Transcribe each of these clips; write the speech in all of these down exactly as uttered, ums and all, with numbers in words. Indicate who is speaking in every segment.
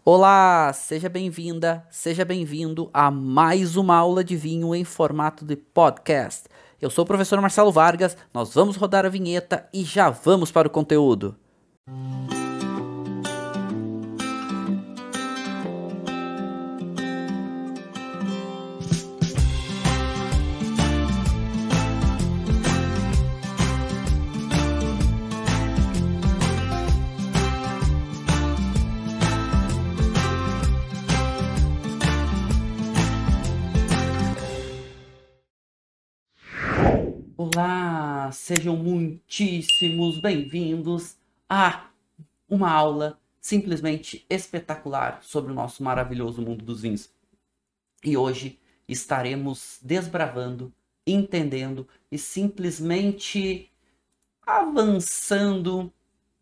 Speaker 1: Olá, seja bem-vinda, seja bem-vindo a mais uma aula de vinho em formato de podcast. Eu sou o professor Marcelo Vargas, nós vamos rodar a vinheta e já vamos para o conteúdo. Olá, sejam muitíssimos bem-vindos a uma aula simplesmente espetacular sobre o nosso maravilhoso mundo dos vinhos. E hoje estaremos desbravando, entendendo e simplesmente avançando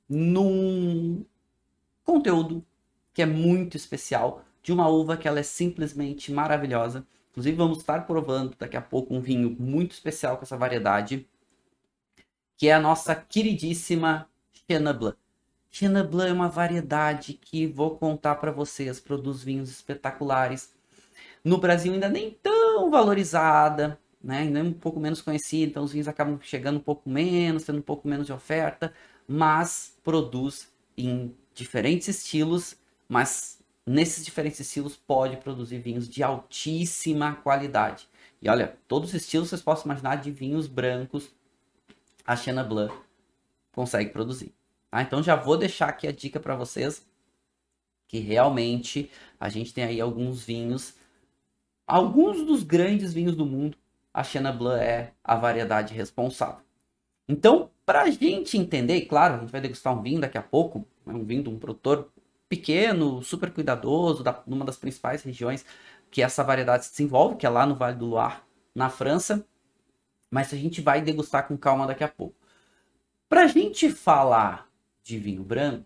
Speaker 1: num conteúdo que é muito especial, de uma uva que ela é simplesmente maravilhosa. Inclusive vamos estar provando daqui a pouco um vinho muito especial com essa variedade, que é a nossa queridíssima Chenin Blanc. Chenin Blanc é uma variedade que vou contar para vocês, produz vinhos espetaculares. No Brasil ainda nem tão valorizada, né? Ainda é um pouco menos conhecida, então os vinhos acabam chegando um pouco menos, tendo um pouco menos de oferta, mas produz em diferentes estilos, mas nesses diferentes estilos pode produzir vinhos de altíssima qualidade. E olha, todos os estilos vocês possam imaginar de vinhos brancos, a Chenin Blanc consegue produzir. Tá? Então já vou deixar aqui a dica para vocês, que realmente a gente tem aí alguns vinhos, alguns dos grandes vinhos do mundo, a Chenin Blanc é a variedade responsável. Então, para a gente entender, e claro, a gente vai degustar um vinho daqui a pouco, né, um vinho de um produtor pequeno, super cuidadoso, da, numa das principais regiões que essa variedade se desenvolve, que é lá no Vale do Loire, na França, mas a gente vai degustar com calma daqui a pouco. Para a gente falar de vinho branco,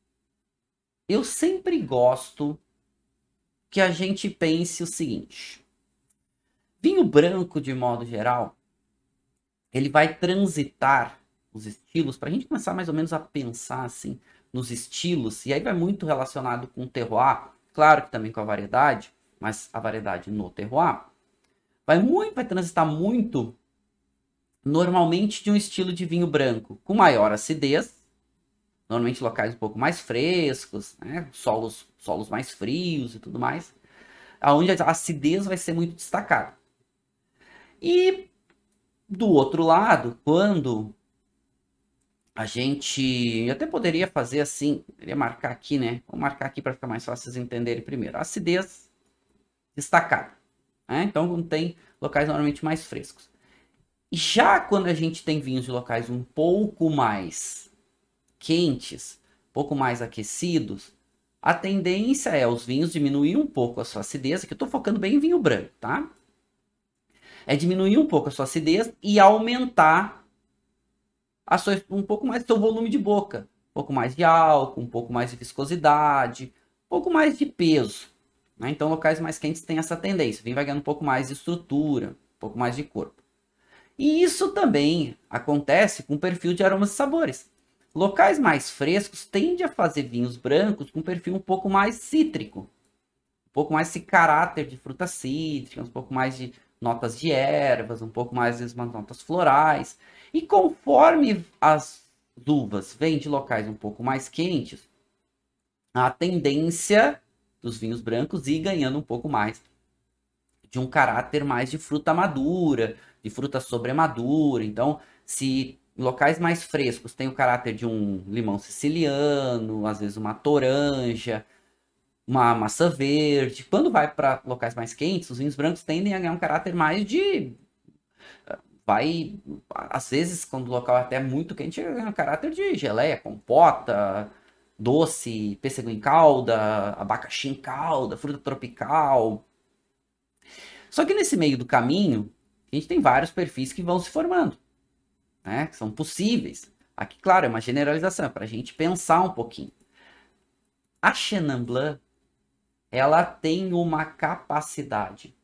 Speaker 1: eu sempre gosto que a gente pense o seguinte: vinho branco, de modo geral, ele vai transitar os estilos, para a gente começar mais ou menos a pensar assim nos estilos, e aí vai muito relacionado com o terroir, claro que também com a variedade, mas a variedade no terroir, vai muito, vai transitar muito normalmente de um estilo de vinho branco com maior acidez, normalmente locais um pouco mais frescos, né? solos, solos mais frios e tudo mais, aonde a acidez vai ser muito destacada. E do outro lado, quando a gente até poderia fazer assim, poderia marcar aqui, né? Vou marcar aqui para ficar mais fácil vocês entenderem primeiro. Acidez destacada, né? Então não tem locais normalmente mais frescos. E já quando a gente tem vinhos de locais um pouco mais quentes, um pouco mais aquecidos, a tendência é os vinhos diminuir um pouco a sua acidez, que eu estou focando bem em vinho branco, tá? É diminuir um pouco a sua acidez e aumentar a sua, um pouco mais do seu volume de boca. Um pouco mais de álcool, um pouco mais de viscosidade, um pouco mais de peso. Né? Então, locais mais quentes têm essa tendência. O vinho vai ganhando um pouco mais de estrutura, um pouco mais de corpo. E isso também acontece com o perfil de aromas e sabores. Locais mais frescos tendem a fazer vinhos brancos com perfil um pouco mais cítrico. Um pouco mais esse caráter de frutas cítricas, um pouco mais de notas de ervas, um pouco mais de notas florais. E conforme as uvas vêm de locais um pouco mais quentes, a tendência dos vinhos brancos ir ganhando um pouco mais de um caráter mais de fruta madura, de fruta sobremadura. Então, se em locais mais frescos tem o caráter de um limão siciliano, às vezes uma toranja, uma maçã verde. Quando vai para locais mais quentes, os vinhos brancos tendem a ganhar um caráter mais de... Vai, às vezes, quando o local é até muito quente, ganha um caráter de geleia, compota, doce, pêssego em calda, abacaxi em calda, fruta tropical. Só que nesse meio do caminho, a gente tem vários perfis que vão se formando, né? Que são possíveis. Aqui, claro, é uma generalização, é para a gente pensar um pouquinho. A Chenin Blanc, ela tem uma capacidade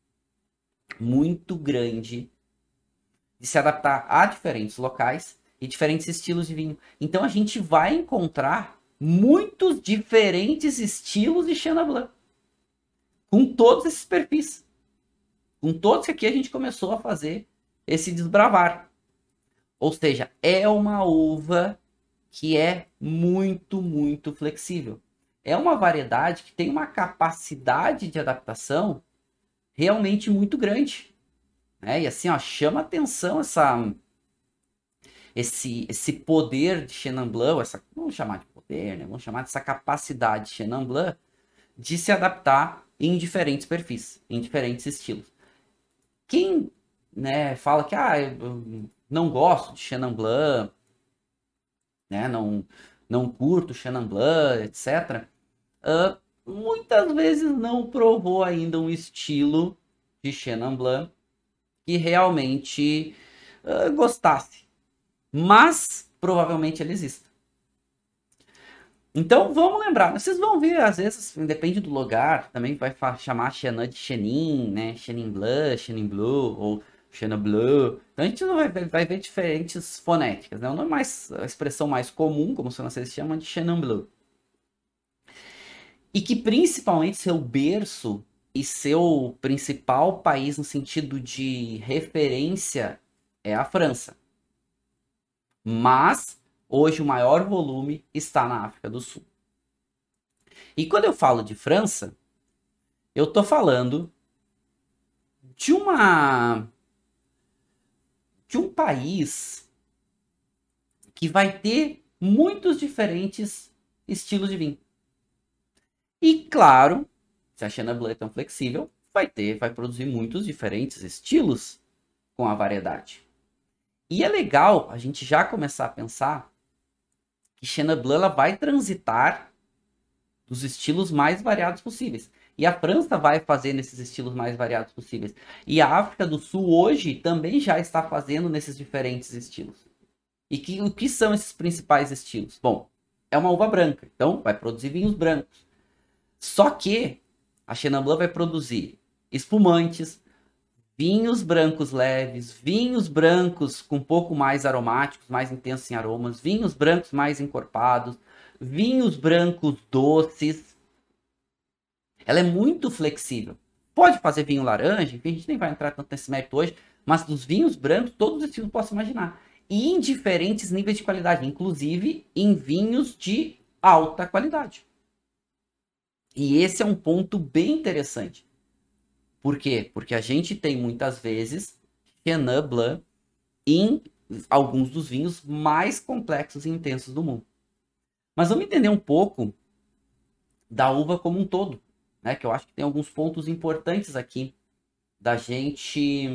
Speaker 1: muito grande de se adaptar a diferentes locais e diferentes estilos de vinho. Então a gente vai encontrar muitos diferentes estilos de Chenin Blanc, com todos esses perfis, com todos que aqui a gente começou a fazer esse desbravar. Ou seja, é uma uva que é muito, muito flexível. É uma variedade que tem uma capacidade de adaptação realmente muito grande. Né? E assim, ó, chama atenção essa, esse, esse poder de Chenin Blanc, essa, vamos chamar de poder, né? Vamos chamar dessa capacidade de Chenin Blanc de se adaptar em diferentes perfis, em diferentes estilos. Quem, né, fala que ah, eu não gosto de Chenin Blanc, né, não, não curto Chenin Blanc, etcétera, uh, muitas vezes não provou ainda um estilo de Chenin Blanc que realmente uh, gostasse. Mas provavelmente ele existe. Então vamos lembrar, vocês vão ver, às vezes, depende do lugar, também vai chamar Chenin de Chenin, né? Chenin Blanc, Chenin Bleu, ou Chenin Bleu. Então a gente vai, vai ver diferentes fonéticas, né? O nome mais, a expressão mais comum, como os franceses chamam, de Chenin Bleu. E que principalmente seu berço e seu principal país no sentido de referência é a França. Mas hoje o maior volume está na África do Sul. E quando eu falo de França, eu estou falando de uma de um país que vai ter muitos diferentes estilos de vinho. E claro, se a Chenin Blanc é tão flexível, vai ter, vai produzir muitos diferentes estilos com a variedade. E é legal a gente já começar a pensar que Chenin Blanc ela vai transitar dos estilos mais variados possíveis. E a França vai fazer nesses estilos mais variados possíveis. E a África do Sul hoje também já está fazendo nesses diferentes estilos. E que, o que são esses principais estilos? Bom, é uma uva branca, então vai produzir vinhos brancos. Só que a Chenin Blanc vai produzir espumantes, vinhos brancos leves, vinhos brancos com um pouco mais aromáticos, mais intensos em aromas, vinhos brancos mais encorpados, vinhos brancos doces. Ela é muito flexível. Pode fazer vinho laranja, enfim, a gente nem vai entrar tanto nesse mérito hoje, mas dos vinhos brancos, todos os estilos posso imaginar. E em diferentes níveis de qualidade, inclusive em vinhos de alta qualidade. E esse é um ponto bem interessante. Por quê? Porque a gente tem muitas vezes Chenin Blanc em alguns dos vinhos mais complexos e intensos do mundo. Mas vamos entender um pouco da uva como um todo, né? Que eu acho que tem alguns pontos importantes aqui da gente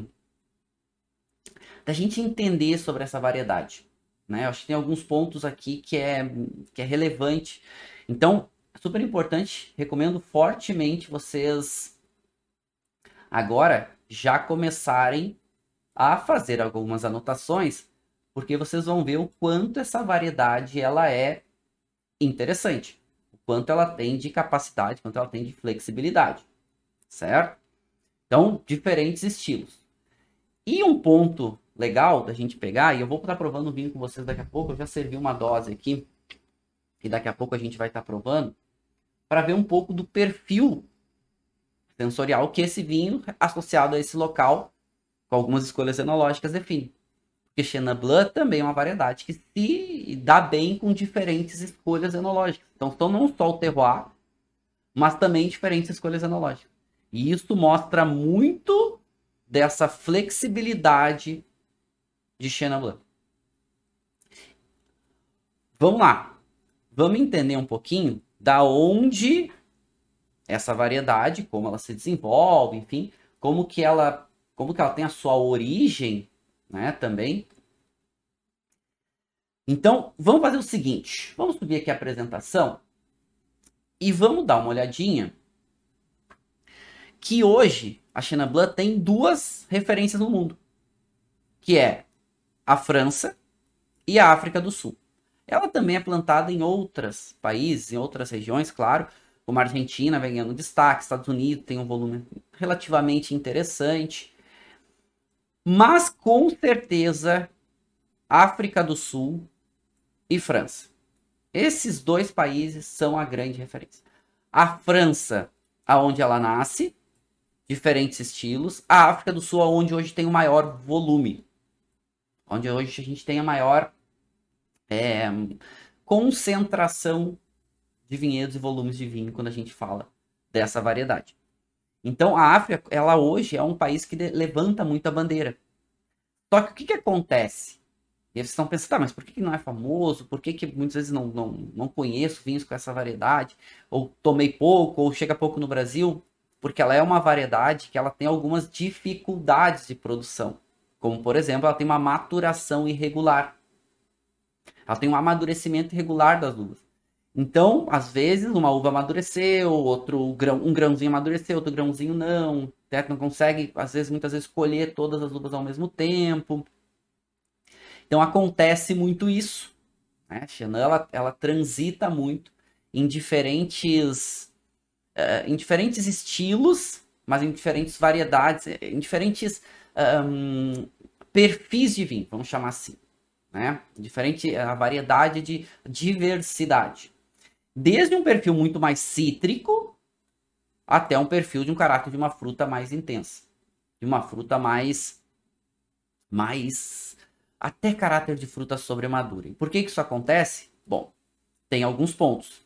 Speaker 1: da gente entender sobre essa variedade, né? Eu acho que tem alguns pontos aqui que é que é relevante. Então, super importante, recomendo fortemente vocês agora já começarem a fazer algumas anotações, porque vocês vão ver o quanto essa variedade ela é interessante, o quanto ela tem de capacidade, o quanto ela tem de flexibilidade, certo? Então, diferentes estilos. E um ponto legal da gente pegar, e eu vou estar provando o vinho com vocês daqui a pouco, eu já servi uma dose aqui, e daqui a pouco a gente vai estar provando, para ver um pouco do perfil sensorial que esse vinho, associado a esse local, com algumas escolhas enológicas, define. Porque Chenin Blanc também é uma variedade que se dá bem com diferentes escolhas enológicas. Então, são não só o terroir, mas também diferentes escolhas enológicas. E isso mostra muito dessa flexibilidade de Chenin Blanc. Vamos lá. Vamos entender um pouquinho da onde essa variedade, como ela se desenvolve, enfim, como que ela, como que ela tem a sua origem, né, também. Então, vamos fazer o seguinte, vamos subir aqui a apresentação e vamos dar uma olhadinha que hoje a Chenin Blanc tem duas referências no mundo, que é a França e a África do Sul. Ela também é plantada em outros países, em outras regiões, claro, como a Argentina vem ganhando destaque, Estados Unidos tem um volume relativamente interessante, mas com certeza África do Sul e França. Esses dois países são a grande referência. A França, aonde ela nasce, diferentes estilos. A África do Sul, onde hoje tem o maior volume. Onde hoje a gente tem a maior é, concentração de vinhedos e volumes de vinho quando a gente fala dessa variedade. Então, a África, ela hoje é um país que levanta muito a bandeira. Só que o que, que acontece? E eles estão pensando, tá, mas por que, que não é famoso? Por que, que muitas vezes não, não, não conheço vinhos com essa variedade? Ou tomei pouco, ou chega pouco no Brasil? Porque ela é uma variedade que ela tem algumas dificuldades de produção. Como, por exemplo, ela tem uma maturação irregular. Ela tem um amadurecimento irregular das uvas. Então, às vezes, uma uva amadureceu, outro grão, um grãozinho amadureceu, outro grãozinho não. Né? Não consegue, às vezes, muitas vezes, colher todas as uvas ao mesmo tempo. Então, acontece muito isso. Né? A Chenin, ela, ela transita muito em diferentes, uh, em diferentes estilos, mas em diferentes variedades, em diferentes um, perfis de vinho, vamos chamar assim. Né? Diferente a variedade de diversidade. Desde um perfil muito mais cítrico até um perfil de um caráter de uma fruta mais intensa. De uma fruta mais... mais até caráter de fruta sobremadura. E por que, que isso acontece? Bom, tem alguns pontos.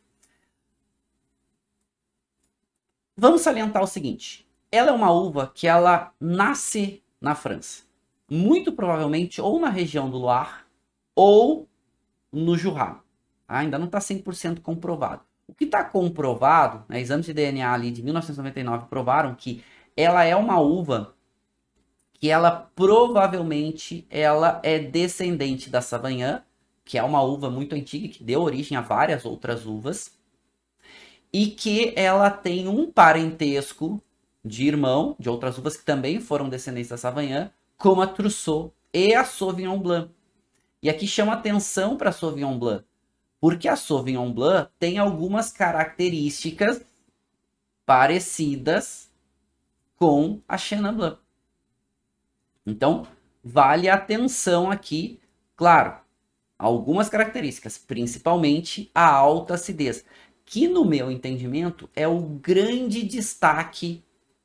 Speaker 1: Vamos salientar o seguinte. Ela é uma uva que ela nasce na França. Muito provavelmente ou na região do Loire ou no Jura. Ainda não está cem por cento comprovado. O que está comprovado, né, exames de D N A ali de mil novecentos e noventa e nove provaram que ela é uma uva que ela provavelmente ela é descendente da Sauvignon, que é uma uva muito antiga, que deu origem a várias outras uvas, e que ela tem um parentesco de irmão, de outras uvas que também foram descendentes da Sauvignon, como a Trousseau e a Sauvignon Blanc. E aqui chama atenção para a Sauvignon Blanc, porque a Sauvignon Blanc tem algumas características parecidas com a Chenin Blanc. Então, vale a atenção aqui, claro, algumas características, principalmente a alta acidez, que no meu entendimento é o grande destaque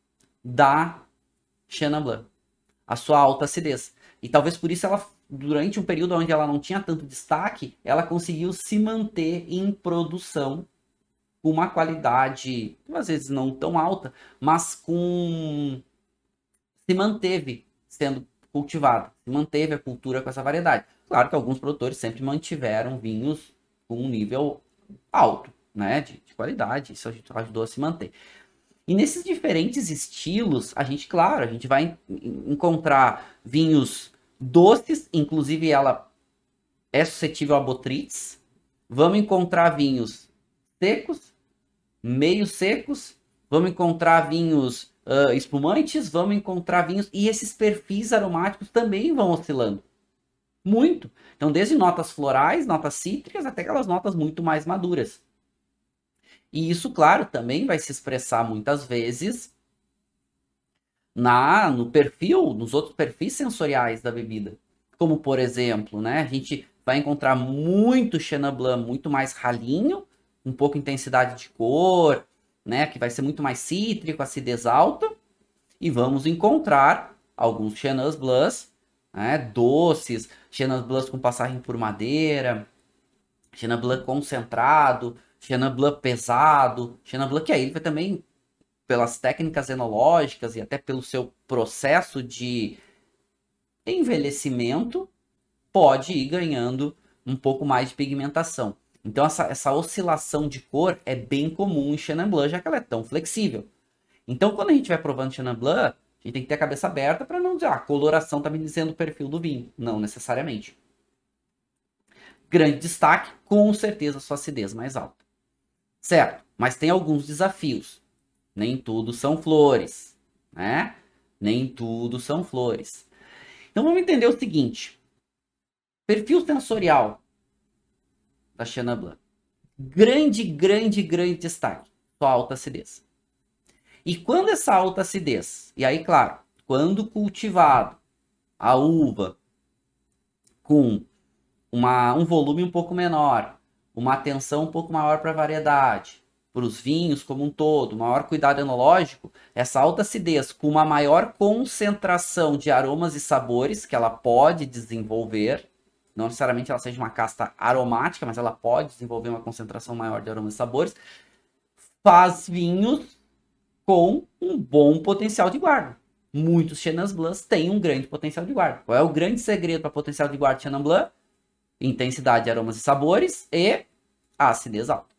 Speaker 1: da Chenin Blanc, a sua alta acidez. E talvez por isso ela, durante um período onde ela não tinha tanto destaque, ela conseguiu se manter em produção com uma qualidade, às vezes não tão alta, mas com se manteve sendo cultivada, se manteve a cultura com essa variedade. Claro que alguns produtores sempre mantiveram vinhos com um nível alto, né, de, de qualidade, isso ajudou a se manter. E nesses diferentes estilos, a gente, claro, a gente vai encontrar vinhos doces, inclusive ela é suscetível a botrytis. Vamos encontrar vinhos secos, meio secos, vamos encontrar vinhos uh, espumantes, vamos encontrar vinhos... E esses perfis aromáticos também vão oscilando muito. Então, desde notas florais, notas cítricas, até aquelas notas muito mais maduras. E isso, claro, também vai se expressar muitas vezes na, no perfil, nos outros perfis sensoriais da bebida. Como, por exemplo, né, a gente vai encontrar muito Chenin Blanc muito mais ralinho, um pouco intensidade de cor, né, que vai ser muito mais cítrico, acidez alta. E vamos encontrar alguns Chenin Blancs, né, doces, Chenin Blancs com passagem por madeira, Chenin Blanc concentrado, Chenin Blanc pesado, Chenin Blanc que aí ele vai também, pelas técnicas enológicas e até pelo seu processo de envelhecimento, pode ir ganhando um pouco mais de pigmentação. Então essa, essa oscilação de cor é bem comum em Chenin Blanc, já que ela é tão flexível. Então quando a gente vai provando Chenin Blanc, a gente tem que ter a cabeça aberta para não dizer, ah, a coloração está me dizendo o perfil do vinho. Não necessariamente. Grande destaque, com certeza sua acidez mais alta. Certo, mas tem alguns desafios. Nem tudo são flores, né? Nem tudo são flores. Então vamos entender o seguinte. Perfil sensorial da Chenin Blanc. Grande, grande, grande destaque. Sua alta acidez. E quando essa alta acidez, e aí claro, quando cultivado a uva com uma, um volume um pouco menor, uma atenção um pouco maior para a variedade, para os vinhos como um todo, maior cuidado enológico, essa alta acidez com uma maior concentração de aromas e sabores que ela pode desenvolver, não necessariamente ela seja uma casta aromática, mas ela pode desenvolver uma concentração maior de aromas e sabores, faz vinhos com um bom potencial de guarda. Muitos Chenin Blancs têm um grande potencial de guarda. Qual é o grande segredo para potencial de guarda de Chenin Blanc? Intensidade de aromas e sabores e acidez alta.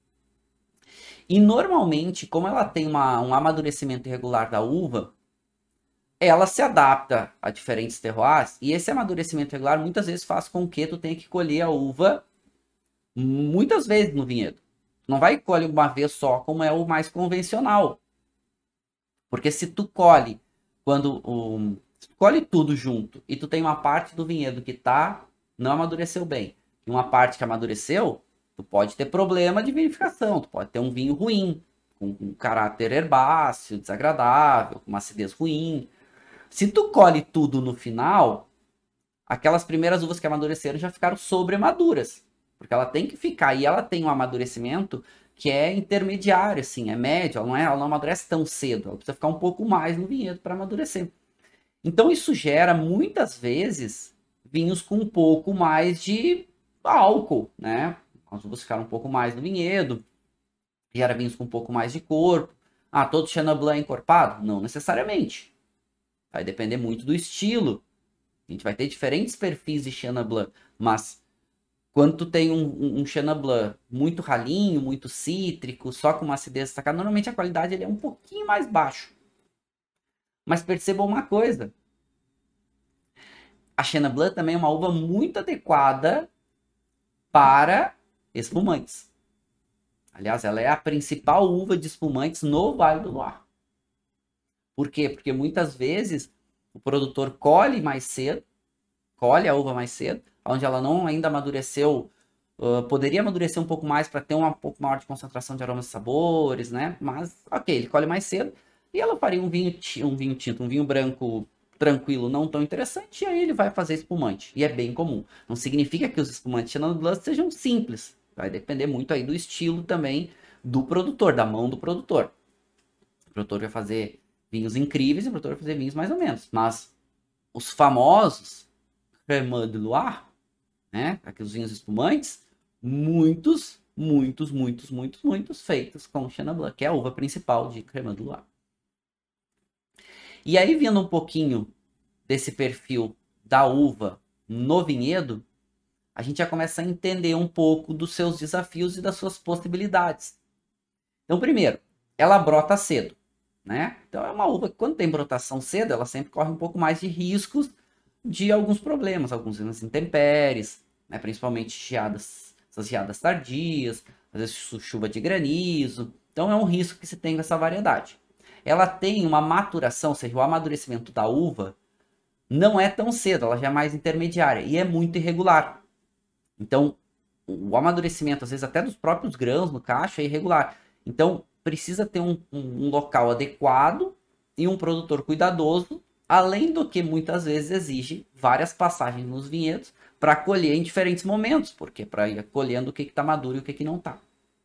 Speaker 1: E normalmente, como ela tem uma, um amadurecimento irregular da uva, ela se adapta a diferentes terroirs, e esse amadurecimento irregular muitas vezes faz com que tu tenha que colher a uva muitas vezes no vinhedo. Não vai colher uma vez só, como é o mais convencional. Porque se tu colhe, quando um, se tu colhe tudo junto, e tu tem uma parte do vinhedo que tá, não amadureceu bem, e uma parte que amadureceu, tu pode ter problema de vinificação, tu pode ter um vinho ruim, com um caráter herbáceo, desagradável, com uma acidez ruim. Se tu colhe tudo no final, aquelas primeiras uvas que amadureceram já ficaram sobremaduras, porque ela tem que ficar, e ela tem um amadurecimento que é intermediário, assim, é médio, ela não, é, ela não amadurece tão cedo, ela precisa ficar um pouco mais no vinhedo para amadurecer. Então isso gera, muitas vezes, vinhos com um pouco mais de álcool, né? As uvas ficaram um pouco mais no vinhedo, gera vinhos com um pouco mais de corpo. Ah, todo Chenin Blanc é encorpado? Não necessariamente. Vai depender muito do estilo. A gente vai ter diferentes perfis de Chenin Blanc, mas quando tu tem um, um, um Chenin Blanc muito ralinho, muito cítrico, só com uma acidez destacada, normalmente a qualidade ele é um pouquinho mais baixo. Mas percebam uma coisa. A Chenin Blanc também é uma uva muito adequada para espumantes. Aliás, ela é a principal uva de espumantes no Vale do Loire. Por quê? Porque muitas vezes o produtor colhe mais cedo, colhe a uva mais cedo, onde ela não ainda amadureceu, uh, poderia amadurecer um pouco mais para ter um pouco maior de concentração de aromas e sabores, né? Mas, ok, ele colhe mais cedo e ela faria um vinho, um vinho tinto, um vinho branco tranquilo, não tão interessante, e aí ele vai fazer espumante. E é bem comum. Não significa que os espumantes Chenin Blanc sejam simples. Vai depender muito aí do estilo também do produtor, da mão do produtor. O produtor vai fazer vinhos incríveis e o produtor vai fazer vinhos mais ou menos. Mas os famosos Cremant de Loire, né, aqueles vinhos espumantes, muitos, muitos, muitos, muitos, muitos feitos com Chenin Blanc, que é a uva principal de Cremant de Loire. E aí, vendo um pouquinho desse perfil da uva no vinhedo, a gente já começa a entender um pouco dos seus desafios e das suas possibilidades. Então, primeiro, ela brota cedo, né? Então, é uma uva que, quando tem brotação cedo, ela sempre corre um pouco mais de riscos de alguns problemas, algumas intempéries, né? Principalmente geadas, essas geadas tardias, às vezes chuva de granizo. Então, é um risco que se tem com essa variedade. Ela tem uma maturação, ou seja, o amadurecimento da uva não é tão cedo, ela já é mais intermediária e é muito irregular. Então, o amadurecimento, às vezes até dos próprios grãos no cacho, é irregular. Então, precisa ter um, um, um local adequado e um produtor cuidadoso, além do que muitas vezes exige várias passagens nos vinhedos para colher em diferentes momentos, porque para ir colhendo o que está maduro e o que, que não está.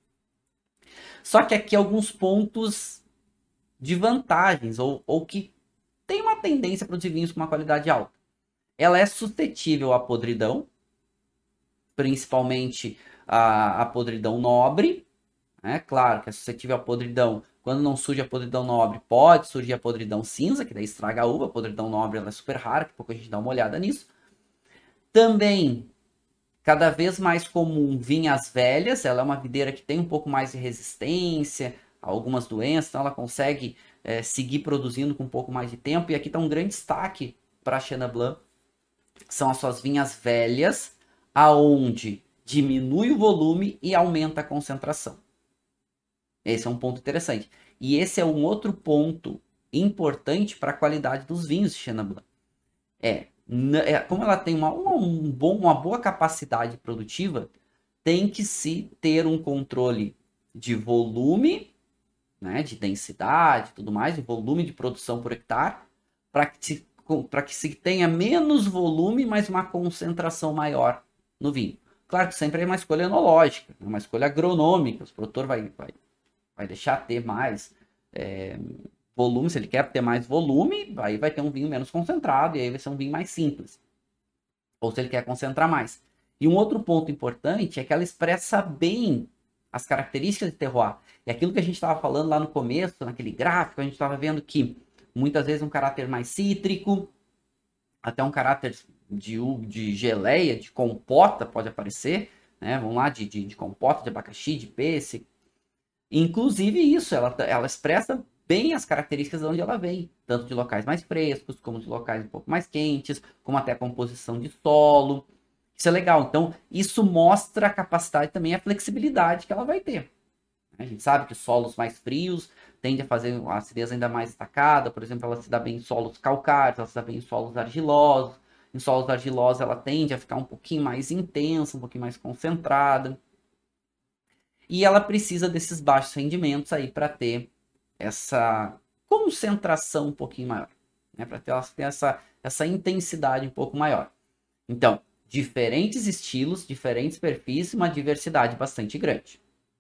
Speaker 1: Só que aqui alguns pontos de vantagens, ou, ou que tem uma tendência a produzir vinhos com uma qualidade alta. Ela é suscetível à podridão, principalmente a, a podridão nobre, né? Claro que é suscetível à podridão. Quando não surge a podridão nobre, pode surgir a podridão cinza, que daí estraga a uva. A podridão nobre ela é super rara, que pouco a gente dá uma olhada nisso. Também, cada vez mais comum, vinhas velhas. Ela é uma videira que tem um pouco mais de resistência a algumas doenças, então ela consegue é, seguir produzindo com um pouco mais de tempo. E aqui está um grande destaque para a Chenin Blanc, são as suas vinhas velhas, aonde diminui o volume e aumenta a concentração. Esse é um ponto interessante. E esse é um outro ponto importante para a qualidade dos vinhos de Chenin Blanc. É, é, como ela tem uma, um bom, uma boa capacidade produtiva, tem que se ter um controle de volume, né, de densidade e tudo mais, de volume de produção por hectare, para que se para que se tenha menos volume, mas uma concentração maior no vinho. Claro que sempre é uma escolha enológica, uma escolha agronômica. O produtor vai, vai, vai deixar ter mais é, volume, se ele quer ter mais volume, aí vai ter um vinho menos concentrado, e aí vai ser um vinho mais simples. Ou se ele quer concentrar mais. E um outro ponto importante é que ela expressa bem as características de terroir. E aquilo que a gente estava falando lá no começo, naquele gráfico, a gente estava vendo que muitas vezes um caráter mais cítrico, até um caráter de, de geleia, de compota pode aparecer, né? Vamos lá, de, de, de compota, de abacaxi, de pêssego. Inclusive isso, ela, ela expressa bem as características de onde ela vem, tanto de locais mais frescos, como de locais um pouco mais quentes, como até a composição de solo. Isso é legal. Então, isso mostra a capacidade também, a flexibilidade que ela vai ter. A gente sabe que solos mais frios tendem a fazer a acidez ainda mais destacada. Por exemplo, ela se dá bem em solos calcáreos, ela se dá bem em solos argilosos. Em solos argilosos, ela tende a ficar um pouquinho mais intensa, um pouquinho mais concentrada. E ela precisa desses baixos rendimentos aí para ter essa concentração um pouquinho maior, né? Para ter, ter essa, essa intensidade um pouco maior. Então, diferentes estilos, diferentes perfis, uma diversidade bastante grande.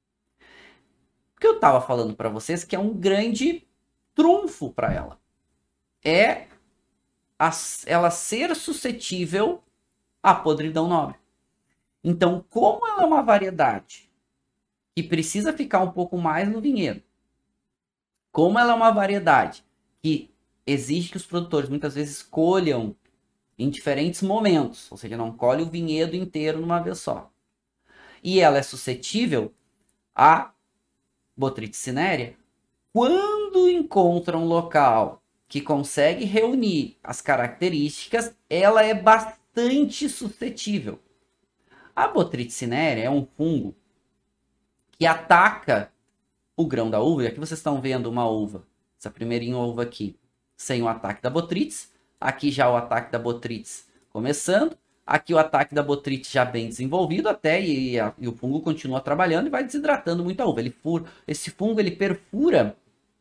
Speaker 1: O que eu estava falando para vocês que é um grande trunfo para ela é a, ela ser suscetível à podridão nobre. Então, como ela é uma variedade que precisa ficar um pouco mais no vinhedo, como ela é uma variedade que exige que os produtores muitas vezes colham em diferentes momentos, ou seja, não colhe o vinhedo inteiro numa vez só, e ela é suscetível a Botrytis cinerea, quando encontra um local que consegue reunir as características, ela é bastante suscetível. A Botrytis cinerea é um fungo que ataca o grão da uva, e aqui vocês estão vendo uma uva, essa primeirinha uva aqui, sem o ataque da Botrytis, aqui já o ataque da Botrytis começando, aqui o ataque da Botrytis já bem desenvolvido até, e, a, e o fungo continua trabalhando e vai desidratando muito a uva. Ele fura, esse fungo ele perfura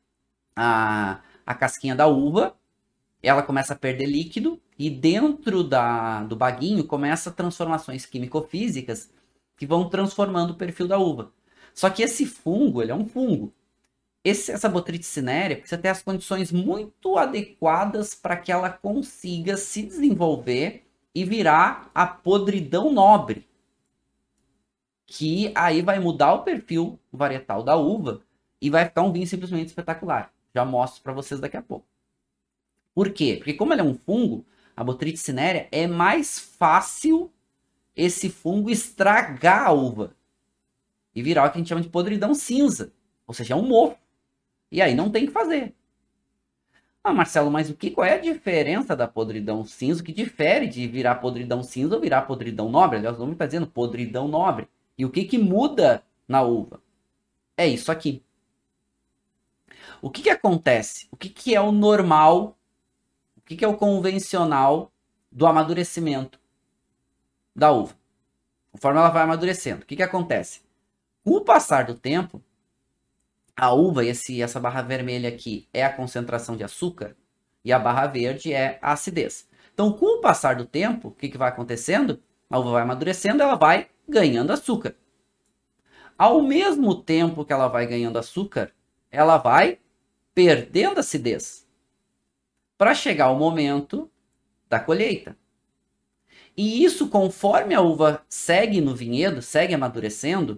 Speaker 1: a, a casquinha da uva, ela começa a perder líquido, e dentro da, do baguinho começa transformações químico-físicas que vão transformando o perfil da uva. Só que esse fungo, ele é um fungo. Esse, essa Botrytis cinerea precisa ter as condições muito adequadas para que ela consiga se desenvolver e virar a podridão nobre. Que aí vai mudar o perfil varietal da uva e vai ficar um vinho simplesmente espetacular. Já mostro para vocês daqui a pouco. Por quê? Porque como ele é um fungo, a Botrytis cinerea é mais fácil esse fungo estragar a uva e virar o que a gente chama de podridão cinza, ou seja, é um mofo. E aí não tem o que fazer. Ah, Marcelo, mas o que, qual é a diferença da podridão cinza? O que difere de virar podridão cinza ou virar podridão nobre? Aliás, o nome está dizendo podridão nobre. E o que, que muda na uva? É isso aqui. O que, que acontece? O que, que é o normal? O que, que é o convencional do amadurecimento da uva? Conforme ela vai amadurecendo, o que, que acontece? Com o passar do tempo, a uva, esse, essa barra vermelha aqui é a concentração de açúcar e a barra verde é a acidez. Então, com o passar do tempo, o que, que vai acontecendo? A uva vai amadurecendo, ela vai ganhando açúcar. Ao mesmo tempo que ela vai ganhando açúcar, ela vai perdendo acidez. Para chegar ao momento da colheita. E isso, conforme a uva segue no vinhedo, segue amadurecendo,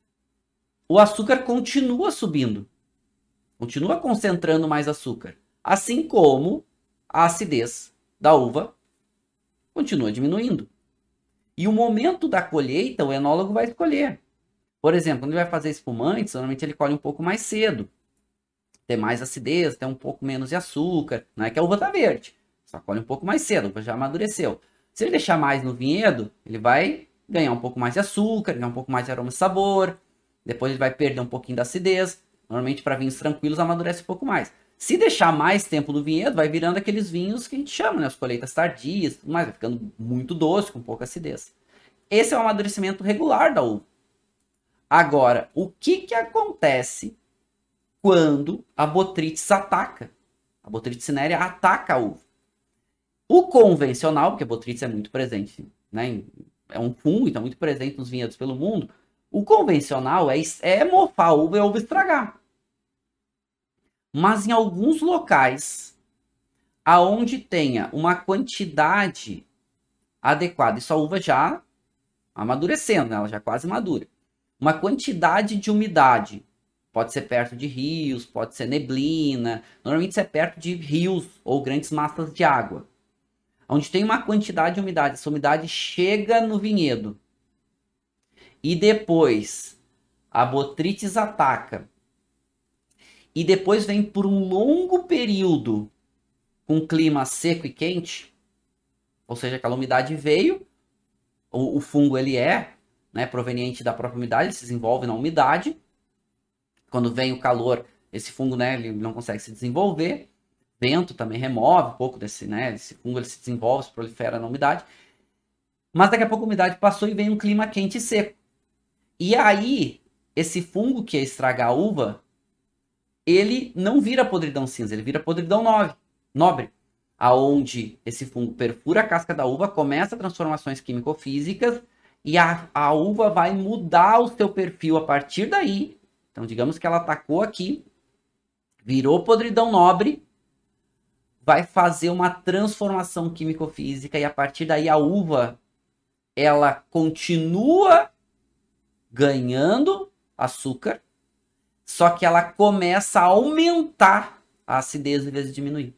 Speaker 1: o açúcar continua subindo, continua concentrando mais açúcar, assim como a acidez da uva continua diminuindo. E o momento da colheita, o enólogo vai escolher. Por exemplo, quando ele vai fazer espumantes, normalmente ele colhe um pouco mais cedo, tem mais acidez, tem um pouco menos de açúcar, não é que a uva está verde, só colhe um pouco mais cedo, a uva já amadureceu. Se ele deixar mais no vinhedo, ele vai ganhar um pouco mais de açúcar, ganhar um pouco mais de aroma e sabor. Depois ele vai perder um pouquinho da acidez. Normalmente para vinhos tranquilos amadurece um pouco mais. Se deixar mais tempo no vinhedo, vai virando aqueles vinhos que a gente chama, né? As colheitas tardias, tudo mais, vai ficando muito doce, com pouca acidez. Esse é o amadurecimento regular da uva. Agora, o que, que acontece quando a Botrytis ataca? A Botrytis cinerea ataca a uva. O convencional, porque a Botrytis é muito presente, né, em é um fungo, então muito presente nos vinhedos pelo mundo. O convencional é, é mofar a uva e a uva estragar. Mas em alguns locais, aonde tenha uma quantidade adequada, isso a uva já amadurecendo, né? Ela já quase madura. Uma quantidade de umidade, pode ser perto de rios, pode ser neblina, normalmente isso é perto de rios ou grandes massas de água. Onde tem uma quantidade de umidade, essa umidade chega no vinhedo e depois a botrytis ataca e depois vem por um longo período com clima seco e quente, ou seja, aquela umidade veio, o, o fungo ele é, né, proveniente da própria umidade, ele se desenvolve na umidade. Quando vem o calor, esse fungo, né, ele não consegue se desenvolver. Vento também remove um pouco desse, né, esse fungo ele se desenvolve, se prolifera na umidade. Mas daqui a pouco a umidade passou e vem um clima quente e seco. E aí, esse fungo que ia estragar a uva, ele não vira podridão cinza, ele vira podridão nobre, nobre, aonde esse fungo perfura a casca da uva, começa transformações químico-físicas e a, a uva vai mudar o seu perfil a partir daí. Então, digamos que ela atacou aqui, virou podridão nobre, vai fazer uma transformação químico-física e a partir daí a uva, ela continua ganhando açúcar, só que ela começa a aumentar a acidez em vez de diminuir.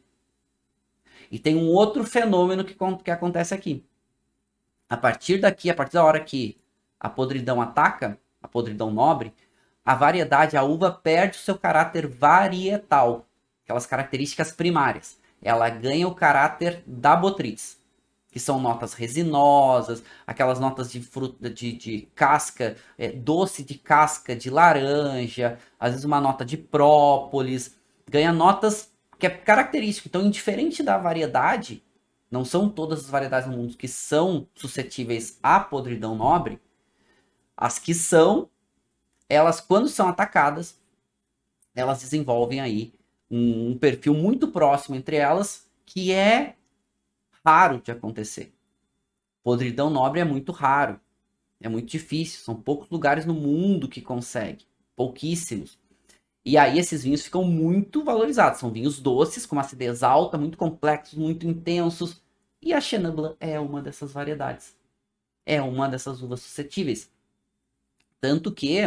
Speaker 1: E tem um outro fenômeno que, que acontece aqui. A partir daqui, a partir da hora que a podridão ataca, a podridão nobre, a variedade, a uva perde o seu caráter varietal, aquelas características primárias. Ela ganha o caráter da botrytis, que são notas resinosas, aquelas notas de fruta, de, de casca, é, doce de casca de laranja, às vezes uma nota de própolis, ganha notas que é característico. Então, indiferente da variedade, não são todas as variedades no mundo que são suscetíveis à podridão nobre, as que são, elas, quando são atacadas, elas desenvolvem aí um, um perfil muito próximo entre elas, que é raro de acontecer. Podridão nobre é muito raro, é muito difícil, são poucos lugares no mundo que consegue, pouquíssimos. E aí esses vinhos ficam muito valorizados, são vinhos doces, com uma acidez alta, muito complexos, muito intensos, e a Chenin Blanc é uma dessas variedades, é uma dessas uvas suscetíveis. Tanto que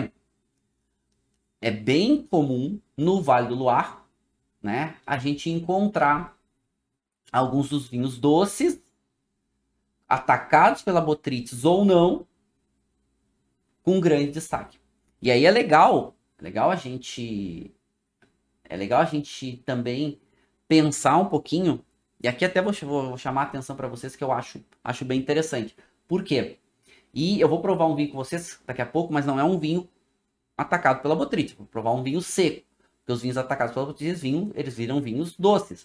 Speaker 1: é bem comum no Vale do Loire, né, a gente encontrar alguns dos vinhos doces atacados pela botrytis ou não, com grande destaque. E aí é legal, é legal a gente, é legal a gente também pensar um pouquinho, e aqui até vou, vou chamar a atenção para vocês que eu acho, acho bem interessante. Por quê? E eu vou provar um vinho com vocês daqui a pouco, mas não é um vinho atacado pela botrytis, vou provar um vinho seco, porque os vinhos atacados pela botrytis, vinho, eles viram vinhos doces.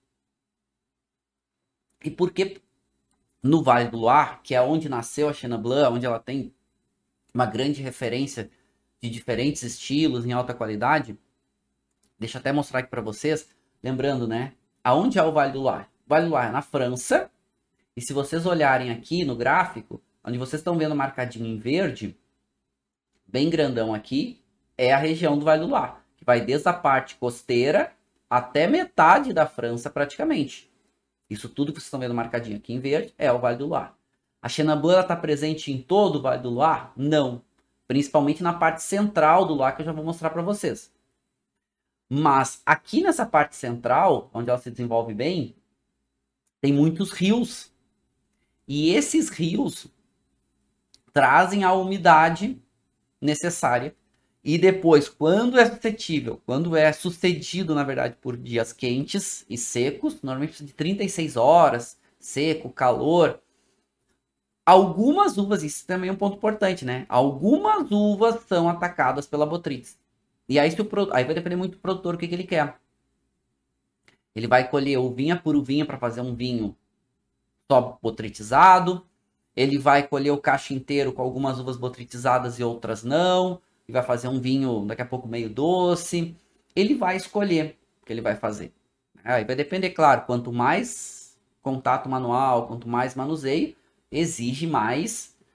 Speaker 1: E por que no Vale do Loire, que é onde nasceu a Chenin Blanc, onde ela tem uma grande referência de diferentes estilos em alta qualidade, deixa eu até mostrar aqui para vocês, lembrando, né, aonde é o Vale do Loire? O Vale do Loire é na França, e se vocês olharem aqui no gráfico, onde vocês estão vendo marcadinho em verde, bem grandão aqui, é a região do Vale do Loire, que vai desde a parte costeira até metade da França praticamente. Isso tudo que vocês estão vendo marcadinho aqui em verde é o Vale do Loire. A Chenin Blanc está presente em todo o Vale do Loire? Não. Principalmente na parte central do Loire, que eu já vou mostrar para vocês. Mas aqui nessa parte central, onde ela se desenvolve bem, tem muitos rios. E esses rios trazem a umidade necessária. E depois, quando é suscetível, quando é sucedido, na verdade, por dias quentes e secos, normalmente de trinta e seis horas, seco, calor, algumas uvas, isso também é um ponto importante, né? Algumas uvas são atacadas pela botrytis. E aí, se o, aí vai depender muito do produtor o que, que ele quer. Ele vai colher uvinha por uvinha para fazer um vinho só botrytizado. Ele vai colher o cacho inteiro com algumas uvas botritizadas e outras não. E vai fazer um vinho daqui a pouco meio doce. Ele vai escolher o que ele vai fazer. Aí vai depender, claro, quanto mais contato manual, quanto mais manuseio, exige mais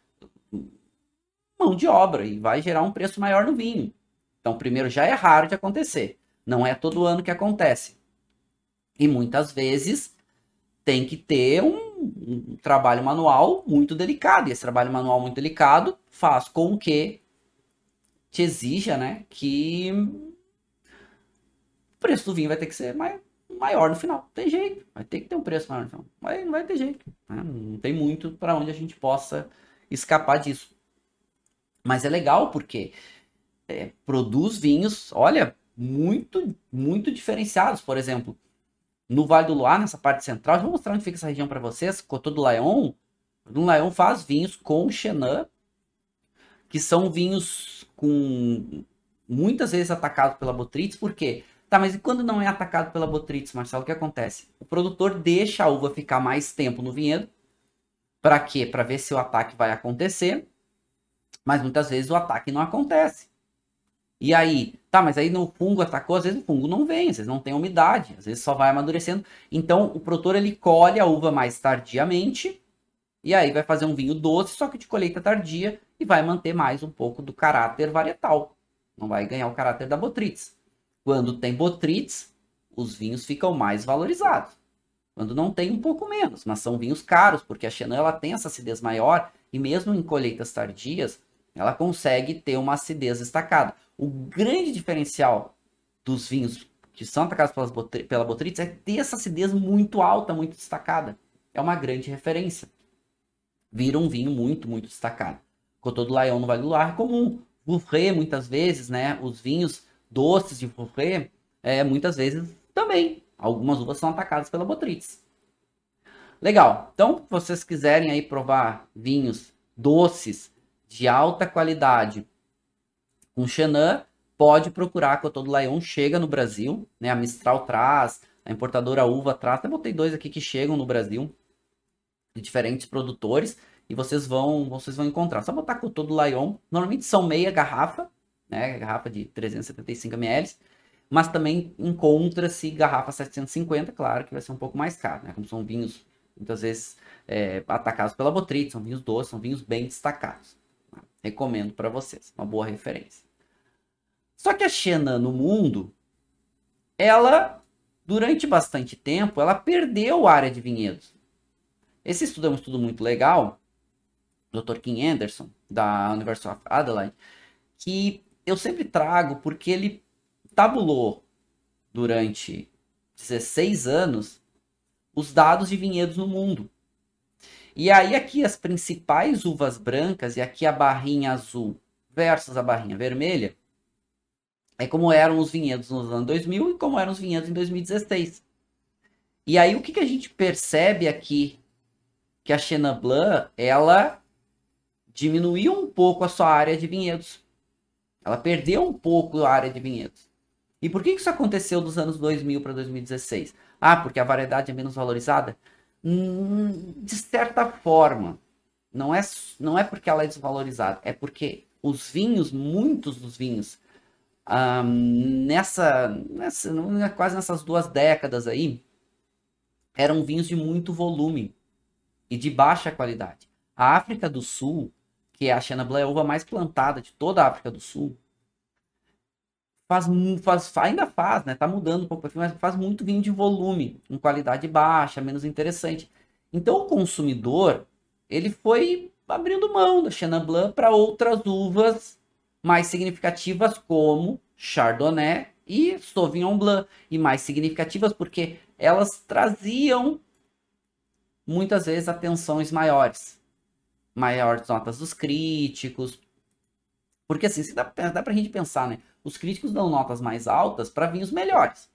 Speaker 1: mão de obra e vai gerar um preço maior no vinho. Então, primeiro, já é raro de acontecer. Não é todo ano que acontece. E muitas vezes tem que ter um, um trabalho manual muito delicado. E esse trabalho manual muito delicado faz com que te exija, né, que o preço do vinho vai ter que ser mais, maior no final. Tem jeito, vai ter que ter um preço maior no final. Mas não vai ter jeito. Né? Não tem muito para onde a gente possa escapar disso. Mas é legal porque é, produz vinhos, olha, muito, muito diferenciados. Por exemplo, no Vale do Loire, nessa parte central, vou mostrar onde fica essa região para vocês. Coteaux du Layon, o Layon faz vinhos com Chenin, que são vinhos com muitas vezes atacados pela botrytis. Por quê? Tá, mas e quando não é atacado pela botrytis, Marcelo, o que acontece? O produtor deixa a uva ficar mais tempo no vinhedo. Para quê? Para ver se o ataque vai acontecer. Mas muitas vezes o ataque não acontece. E aí, tá, mas aí no fungo atacou, às vezes o fungo não vem, às vezes não tem umidade, às vezes só vai amadurecendo. Então o produtor ele colhe a uva mais tardiamente e aí vai fazer um vinho doce, só que de colheita tardia e vai manter mais um pouco do caráter varietal. Não vai ganhar o caráter da botrytis. Quando tem botrytis, os vinhos ficam mais valorizados. Quando não tem, um pouco menos, mas são vinhos caros, porque a Chenin ela tem essa acidez maior e mesmo em colheitas tardias, ela consegue ter uma acidez destacada. O grande diferencial dos vinhos que são atacados pelas botri pela botrytis é ter essa acidez muito alta, muito destacada. É uma grande referência. Vira um vinho muito, muito destacado. Coteaux du Layon no Vale do Loire é comum. Vouvray, muitas vezes, né? Os vinhos doces de Vouvray, é, muitas vezes também. Algumas uvas são atacadas pela botrytis. Legal. Então, se vocês quiserem aí provar vinhos doces de alta qualidade com Chenin, pode procurar a Coteaux du Layon, chega no Brasil, né? A Mistral traz, a importadora Uva traz. Até botei dois aqui que chegam no Brasil, de diferentes produtores, e vocês vão, vocês vão encontrar. Só botar Coteaux du Layon, normalmente são meia garrafa, né? Garrafa de trezentos e setenta e cinco mililitros, mas também encontra-se garrafa setecentos e cinquenta, claro que vai ser um pouco mais caro, né? Como são vinhos, muitas vezes, é, atacados pela botrytis, são vinhos doces, são vinhos bem destacados. Recomendo para vocês, uma boa referência. Só que a Chenin no mundo, ela, durante bastante tempo, ela perdeu a área de vinhedos. Esse estudo é um estudo muito legal, doutor Kim Anderson, da University of Adelaide, que eu sempre trago porque ele tabulou durante dezesseis anos os dados de vinhedos no mundo. E aí aqui as principais uvas brancas, e aqui a barrinha azul versus a barrinha vermelha, é como eram os vinhedos nos anos dois mil e como eram os vinhedos em dois mil e dezesseis. E aí o que, que a gente percebe aqui? Que a Chenin Blanc, ela diminuiu um pouco a sua área de vinhedos. Ela perdeu um pouco a área de vinhedos. E por que isso aconteceu dos anos dois mil para dois mil e dezesseis? Ah, porque a variedade é menos valorizada? Hum, de certa forma. Não é, não é porque ela é desvalorizada. É porque os vinhos, muitos dos vinhos, um, nessa, nessa, quase nessas duas décadas aí, eram vinhos de muito volume e de baixa qualidade. A África do Sul, que é a Chenin Blanc, é a uva mais plantada de toda a África do Sul, faz, faz, ainda faz, né? Tá mudando um pouco, mas faz muito vinho de volume, com qualidade baixa, menos interessante. Então o consumidor, ele foi abrindo mão da Chenin Blanc para outras uvas mais significativas, como Chardonnay e Sauvignon Blanc. E mais significativas porque elas traziam muitas vezes atenções maiores. Maiores notas dos críticos. Porque assim, se dá, dá pra gente pensar, né? Os críticos dão notas mais altas para vinhos melhores.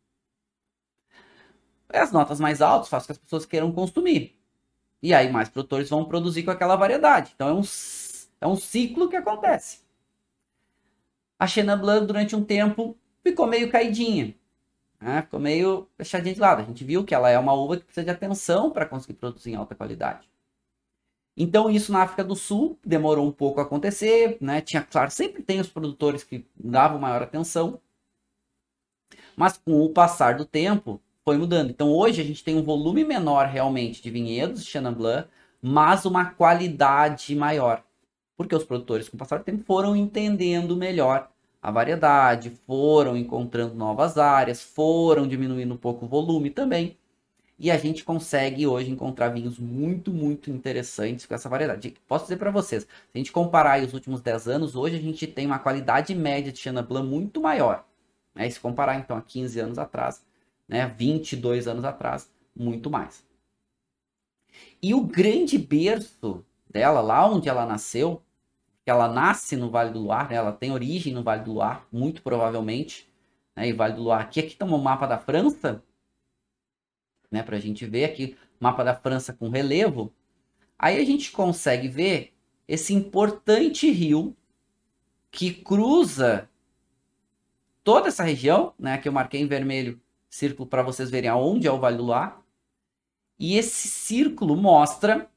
Speaker 1: As notas mais altas fazem com que as pessoas queiram consumir. E aí mais produtores vão produzir com aquela variedade. Então é um, é um ciclo que acontece. A Chenin Blanc durante um tempo ficou meio caidinha. Né? Ficou meio deixadinha de lado. A gente viu que ela é uma uva que precisa de atenção para conseguir produzir em alta qualidade. Então isso na África do Sul demorou um pouco a acontecer, né? Tinha, claro, sempre tem os produtores que davam maior atenção, mas com o passar do tempo foi mudando. Então hoje a gente tem um volume menor realmente de vinhedos de Chenin Blanc, mas uma qualidade maior. Porque os produtores, com o passar do tempo, foram entendendo melhor a variedade, foram encontrando novas áreas, foram diminuindo um pouco o volume também. E a gente consegue hoje encontrar vinhos muito, muito interessantes com essa variedade. Posso dizer para vocês, se a gente comparar os últimos dez anos, hoje a gente tem uma qualidade média de Chenin Blanc muito maior. Né? E se comparar então a quinze anos atrás, né, vinte e dois anos atrás, muito mais. E o grande berço dela, lá onde ela nasceu, que ela nasce no Vale do Loire, né, ela tem origem no Vale do Loire, muito provavelmente, né, e Vale do Loire, aqui, aqui está um mapa da França, né, para a gente ver aqui, mapa da França com relevo, aí a gente consegue ver esse importante rio que cruza toda essa região, né, que eu marquei em vermelho, círculo para vocês verem aonde é o Vale do Loire, e esse círculo mostra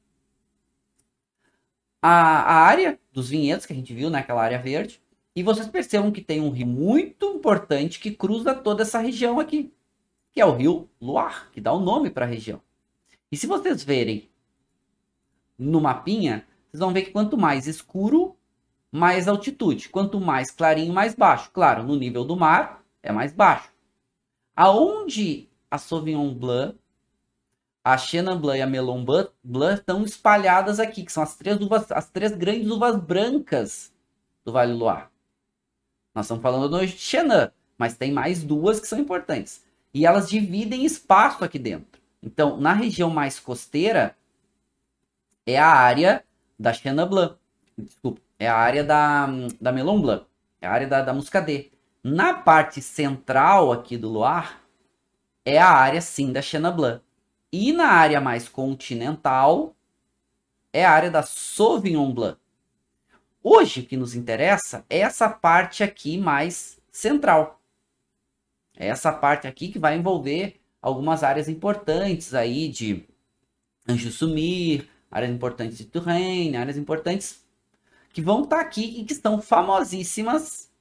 Speaker 1: a, a área dos vinhedos que a gente viu, naquela área verde, e vocês percebam que tem um rio muito importante que cruza toda essa região aqui, que é o rio Loire, que dá o nome para a região. E se vocês verem no mapinha, vocês vão ver que quanto mais escuro, mais altitude. Quanto mais clarinho, mais baixo. Claro, no nível do mar, é mais baixo. Aonde a Sauvignon Blanc, a Chenin Blanc e a Melon Blanc estão espalhadas aqui, que são as três uvas, as três grandes uvas brancas do Vale do Loire. Nós estamos falando hoje de Chenin, mas tem mais duas que são importantes. E elas dividem espaço aqui dentro. Então, na região mais costeira, é a área da Chenin Blanc. Desculpa, é a área da, da Melon Blanc. É a área da, da Muscadet. Na parte central aqui do Loire, é a área, sim, da Chenin Blanc. E na área mais continental, é a área da Sauvignon Blanc. Hoje, o que nos interessa é essa parte aqui mais central. É essa parte aqui que vai envolver algumas áreas importantes aí de Anjou-Sumir, áreas importantes de Touraine, áreas importantes que vão estar aqui e que estão famosíssimas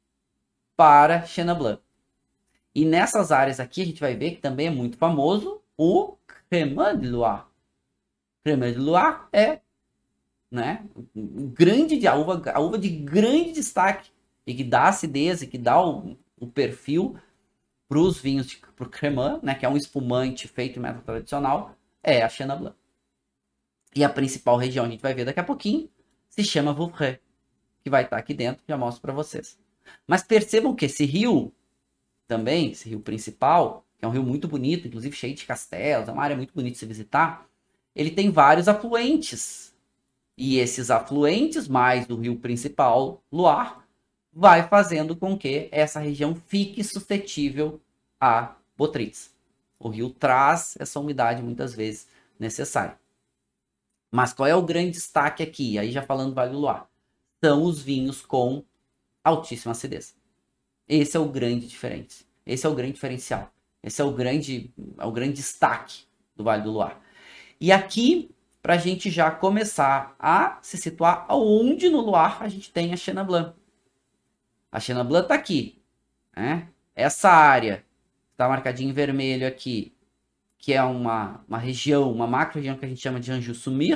Speaker 1: para Chenin Blanc. E nessas áreas aqui a gente vai ver que também é muito famoso o Crémant de Loire. Crémant de Loire é, né, um grande, a, uva, a uva de grande destaque e que dá acidez e que dá o, o perfil para os vinhos, para o Crémant, né, que é um espumante feito em método tradicional, é a Chenin Blanc. E a principal região, a gente vai ver daqui a pouquinho, se chama Vouvray, que vai estar aqui dentro, já mostro para vocês. Mas percebam que esse rio, também, esse rio principal, que é um rio muito bonito, inclusive cheio de castelos, é uma área muito bonita de se visitar, ele tem vários afluentes. E esses afluentes, mais do rio principal, Loire, vai fazendo com que essa região fique suscetível a botrytis. O rio traz essa umidade muitas vezes necessária. Mas qual é o grande destaque aqui? Aí já falando do Vale do Loire. São os vinhos com altíssima acidez. Esse é o grande diferente. Esse é o grande diferencial. Esse é o grande, é o grande destaque do Vale do Loire. E aqui, para a gente já começar a se situar aonde no Loire a gente tem a Chenin Blanc. A Chenin Blanc está aqui. Né? Essa área está marcadinha em vermelho aqui, que é uma, uma região, uma macro-região que a gente chama de Anjou-Sumir.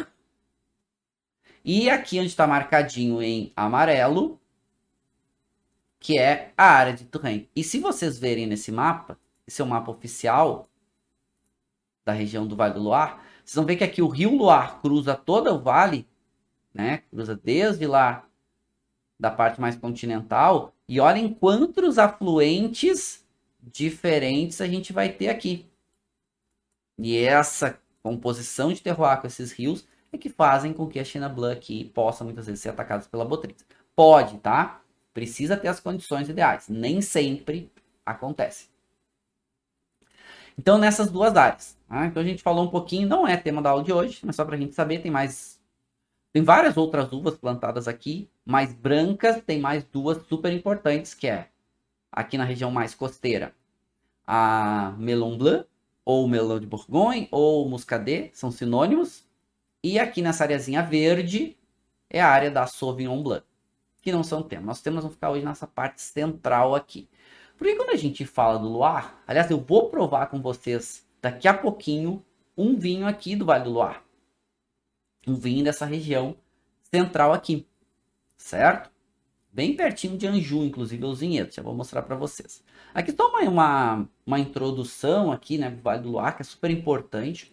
Speaker 1: E aqui onde está marcadinho em amarelo, que é a área de Touraine. E se vocês verem nesse mapa, esse é o mapa oficial da região do Vale do Loire, vocês vão ver que aqui o rio Loire cruza todo o vale, né? Cruza desde lá da parte mais continental, e olhem quantos afluentes diferentes a gente vai ter aqui. E essa composição de terroir com esses rios é que fazem com que a Chenin Blanc aqui possa muitas vezes ser atacada pela botrytis. Pode, tá? Precisa ter as condições ideais. Nem sempre acontece. Então, nessas duas áreas. Tá? Então, a gente falou um pouquinho, não é tema da aula de hoje, mas só para a gente saber, tem mais... Tem várias outras uvas plantadas aqui, mais brancas, tem mais duas super importantes, que é aqui na região mais costeira, a Melon Blanc, ou Melon de Bourgogne, ou Muscadet, são sinônimos. E aqui nessa areazinha verde, é a área da Sauvignon Blanc, que não são temas. Nossos temas vão ficar hoje nessa parte central aqui. Porque quando a gente fala do Loire, aliás, eu vou provar com vocês daqui a pouquinho um vinho aqui do Vale do Loire. Um vinho dessa região central aqui. certo? Bem pertinho de Anjou, inclusive, os vinhedos, já vou mostrar para vocês. Aqui toma uma, uma introdução aqui, né, do Vale do Luar, que é super importante.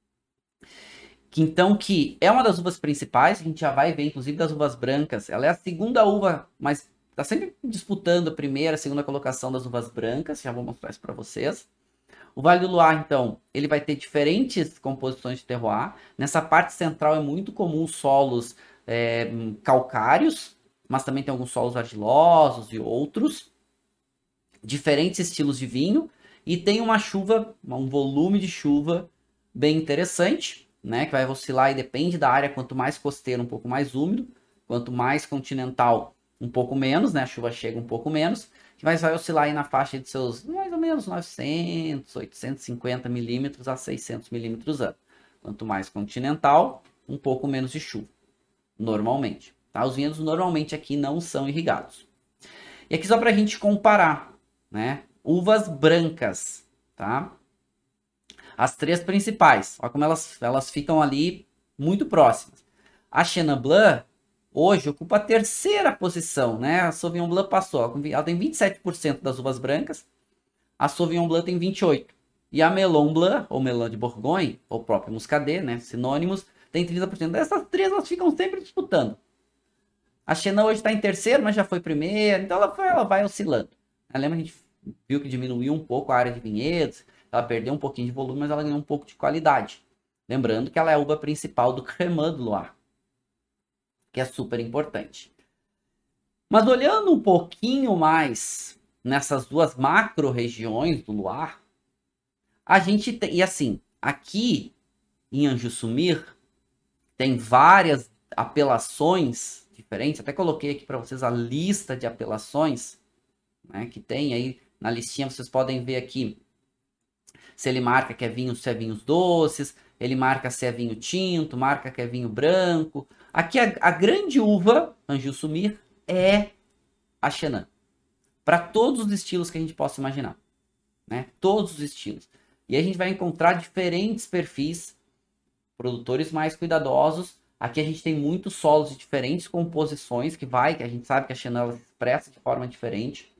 Speaker 1: Que então, que é uma das uvas principais, a gente já vai ver, inclusive, das uvas brancas. Ela é a segunda uva, mas está sempre disputando a primeira, a segunda colocação das uvas brancas, já vou mostrar isso para vocês. O Vale do Luar, então, ele vai ter diferentes composições de terroir. Nessa parte central é muito comum solos é, calcários, mas também tem alguns solos argilosos e outros. Diferentes estilos de vinho. E tem uma chuva, um volume de chuva bem interessante, né? Que vai oscilar e depende da área. Quanto mais costeiro, um pouco mais úmido. Quanto mais continental, um pouco menos, né? A chuva chega um pouco menos. Que vai, vai oscilar aí na faixa de seus mais ou menos novecentos, oitocentos e cinquenta milímetros a seiscentos milímetros ano. Quanto mais continental, um pouco menos de chuva, normalmente. Tá? Os vinhedos normalmente aqui não são irrigados. E aqui só para a gente comparar, né? Uvas brancas, tá? As três principais, olha como elas, elas ficam ali muito próximas. A Chenin Blanc hoje ocupa a terceira posição, né? A Sauvignon Blanc passou, ela tem vinte e sete por cento das uvas brancas, a Sauvignon Blanc tem vinte e oito por cento. E a Melon Blanc, ou Melon de Bourgogne, ou próprio Muscadet, né? Sinônimos, tem trinta por cento. Essas três elas ficam sempre disputando. A Chenin hoje está em terceiro, mas já foi primeira, então ela, foi, ela vai oscilando. Lembra que a gente viu que diminuiu um pouco a área de vinhedos, ela perdeu um pouquinho de volume, mas ela ganhou um pouco de qualidade. Lembrando que ela é a uva principal do Cremant do Loire, que é super importante. Mas olhando um pouquinho mais nessas duas macro-regiões do Loire, a gente tem, e assim, aqui em Anjou-Sumir, tem várias apelações diferentes, até coloquei aqui para vocês a lista de apelações, né, que tem aí na listinha, vocês podem ver aqui se ele marca que é vinho, se é vinhos doces, ele marca se é vinho tinto, marca que é vinho branco. Aqui a, a grande uva, Anjou-Sumir, é a Chenin. Para todos os estilos que a gente possa imaginar. Né? Todos os estilos. E a gente vai encontrar diferentes perfis, produtores mais cuidadosos. Aqui a gente tem muitos solos de diferentes composições, que vai, que a gente sabe que a Chenin ela se expressa de forma diferente.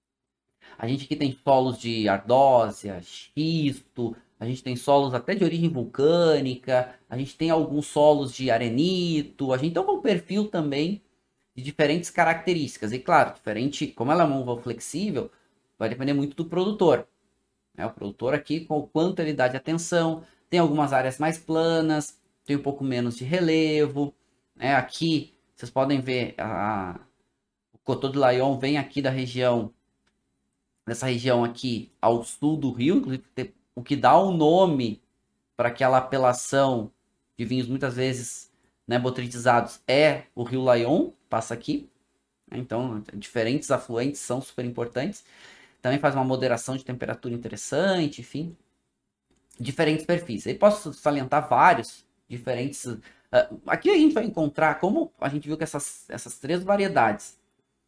Speaker 1: A gente aqui tem solos de ardósia, xisto, a gente tem solos até de origem vulcânica, a gente tem alguns solos de arenito, a gente tem um perfil também de diferentes características. E claro, diferente, como ela é uma uva flexível, vai depender muito do produtor. Né? O produtor aqui, com o quanto ele dá de atenção, tem algumas áreas mais planas, tem um pouco menos de relevo. Né? Aqui, vocês podem ver, a, o Coteau de Layon vem aqui da região nessa região aqui ao sul do Rio, inclusive o que dá o nome para aquela apelação de vinhos muitas vezes, né, botritizados é o Rio Layon, passa aqui. Então, diferentes afluentes são super importantes. Também faz uma moderação de temperatura interessante, enfim. Diferentes perfis. Aí posso salientar vários diferentes. Uh, aqui a gente vai encontrar, como a gente viu que essas, essas três variedades,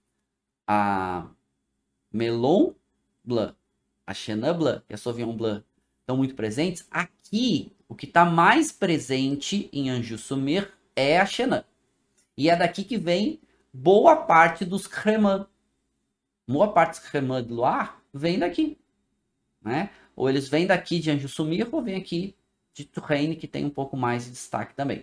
Speaker 1: a Melon Blanc, a Chenin Blanc e a Sauvignon Blanc estão muito presentes. Aqui, o que está mais presente em Anjou-Sumir é a Chenin. E é daqui que vem boa parte dos Cremant. Boa parte dos Cremant de Loire vem daqui. Né? Ou eles vêm daqui de Anjou-Sumir ou vêm aqui de Touraine, que tem um pouco mais de destaque também.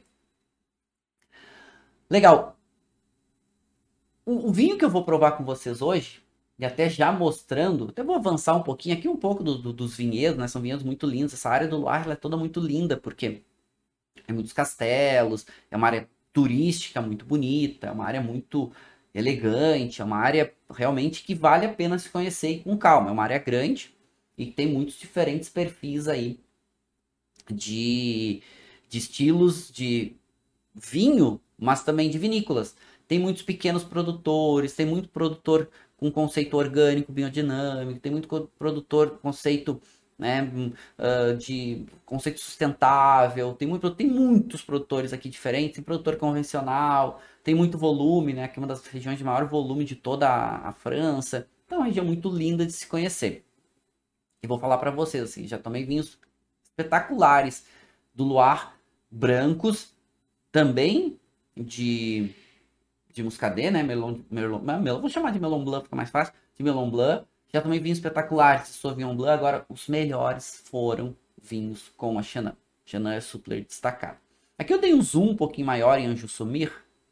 Speaker 1: Legal. O, o vinho que eu vou provar com vocês hoje, e até já mostrando, até vou avançar um pouquinho aqui, um pouco do, do, dos vinhedos, né? São vinhedos muito lindos. Essa área do Loire ela é toda muito linda, porque é muitos castelos, é uma área turística muito bonita, é uma área muito elegante, é uma área realmente que vale a pena se conhecer e com calma. É uma área grande e tem muitos diferentes perfis aí de, de estilos de vinho, mas também de vinícolas. Tem muitos pequenos produtores, tem muito produtor com conceito orgânico, biodinâmico, tem muito produtor com conceito, né, uh, de conceito sustentável, tem, muito, tem muitos produtores aqui diferentes, tem produtor convencional, tem muito volume, né, que é uma das regiões de maior volume de toda a, a França. Então é uma região muito linda de se conhecer. E vou falar para vocês, assim, já tomei vinhos espetaculares do Loire, brancos, também de de Muscadet, né? Melon, Merlot, Melon, vou chamar de Melon Blanc, fica mais fácil. De Melon Blanc. Já tomei vinhos espetaculares de Sauvignon Blanc. Agora, os melhores foram vinhos com a Chenin. Chenin é super destacado. Aqui eu dei um zoom um pouquinho maior em Anjou Saumur.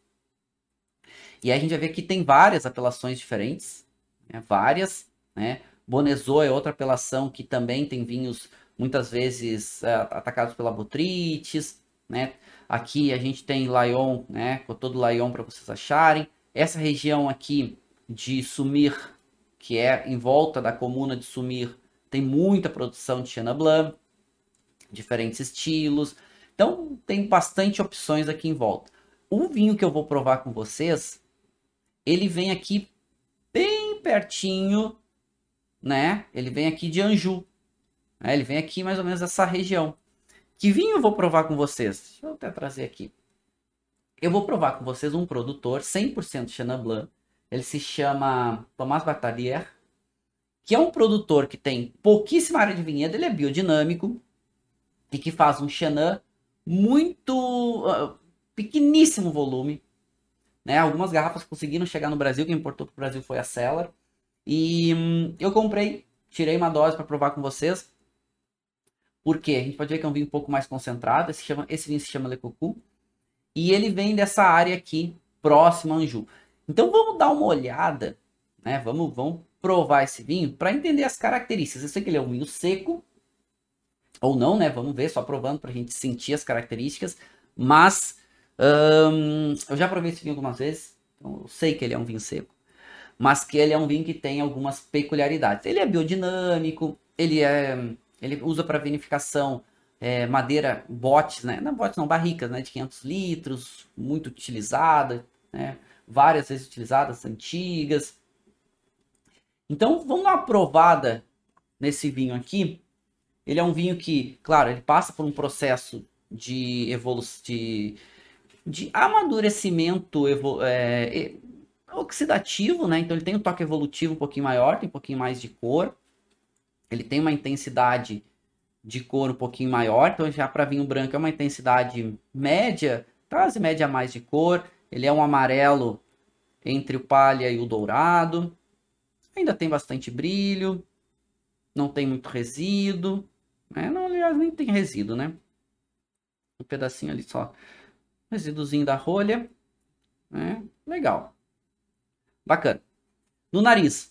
Speaker 1: E aí a gente vai ver que tem várias apelações diferentes. Né? Várias, né? Bonnezeau é outra apelação que também tem vinhos muitas vezes é, atacados pela botrytis, né? Aqui a gente tem Lyon, né? Com todo Lyon para vocês acharem. Essa região aqui de Saumur, que é em volta da comuna de Saumur, tem muita produção de Chenin Blanc, diferentes estilos. Então tem bastante opções aqui em volta. O vinho que eu vou provar com vocês, ele vem aqui bem pertinho, né? Ele vem aqui de Anjou. Né? Ele vem aqui mais ou menos dessa região. Que vinho eu vou provar com vocês? Deixa eu até trazer aqui. Eu vou provar com vocês um produtor cem por cento Chenin Blanc. Ele se chama Thomas Batalier, que é um produtor que tem pouquíssima área de vinhedo. Ele é biodinâmico e que faz um Chenin muito uh, pequeníssimo volume. Né? Algumas garrafas conseguiram chegar no Brasil. Quem importou para o Brasil foi a Cellar. E hum, eu comprei, tirei uma dose para provar com vocês. Por quê? A gente pode ver que é um vinho um pouco mais concentrado. Esse, chama, esse vinho se chama Le Coucou. E ele vem dessa área aqui, próximo a Anjou. Então vamos dar uma olhada, né? Vamos, vamos provar esse vinho para entender as características. Eu sei que ele é um vinho seco, ou não, né? Vamos ver, só provando para a gente sentir as características. Mas hum, eu já provei esse vinho algumas vezes, então eu sei que ele é um vinho seco. Mas que ele é um vinho que tem algumas peculiaridades. Ele é biodinâmico, ele é... Ele usa para vinificação é, madeira botes, né? Não botes, não, barricas, né? De quinhentos litros, muito utilizada, né? Várias vezes utilizadas, antigas. Então, vamos dar uma provada nesse vinho aqui. Ele é um vinho que, claro, ele passa por um processo de evolução, de, de amadurecimento evol é, oxidativo, né? Então, ele tem um toque evolutivo um pouquinho maior, tem um pouquinho mais de cor. Ele tem uma intensidade de cor um pouquinho maior, então já para vinho branco é uma intensidade média, quase média a mais de cor. Ele é um amarelo entre o palha e o dourado. Ainda tem bastante brilho, não tem muito resíduo. Né? Não, aliás, nem tem resíduo, né? Um pedacinho ali só. Resíduozinho da rolha. Né? Legal. Bacana. No nariz.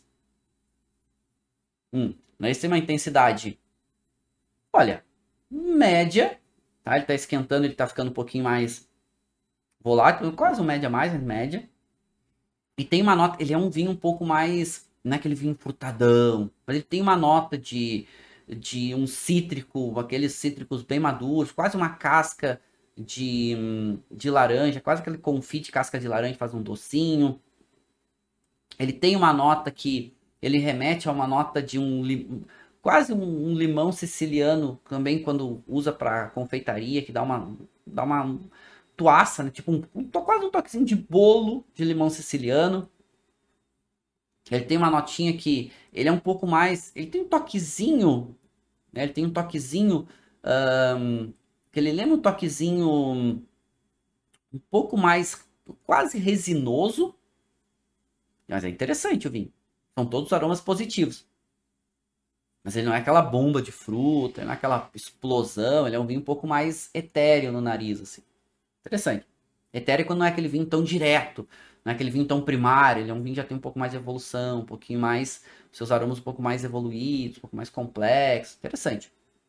Speaker 1: Hum. Nariz tem uma intensidade, olha, média, tá? Ele tá esquentando, ele tá ficando um pouquinho mais volátil, quase um média mais, média. E tem uma nota, ele é um vinho um pouco mais, não é aquele vinho frutadão, mas ele tem uma nota de, de um cítrico, aqueles cítricos bem maduros, quase uma casca de, de laranja, quase aquele confite casca de laranja, faz um docinho. Ele tem uma nota que ele remete a uma nota de um quase um, um limão siciliano também quando usa para confeitaria, que dá uma dá uma tuaça, né? Tipo um, um quase um toquezinho de bolo de limão siciliano. Ele tem uma notinha que ele é um pouco mais, ele tem um toquezinho, né? Ele tem um toquezinho um, que ele lembra um toquezinho um pouco mais quase resinoso, mas é interessante o vinho. São todos aromas positivos. Mas ele não é aquela bomba de fruta, ele não é aquela explosão, ele é um vinho um pouco mais etéreo no nariz, assim. Interessante. Etéreo quando não é aquele vinho tão direto, não é aquele vinho tão primário, ele é um vinho que já tem um pouco mais de evolução, um pouquinho mais, seus aromas um pouco mais evoluídos, um pouco mais complexos. Interessante.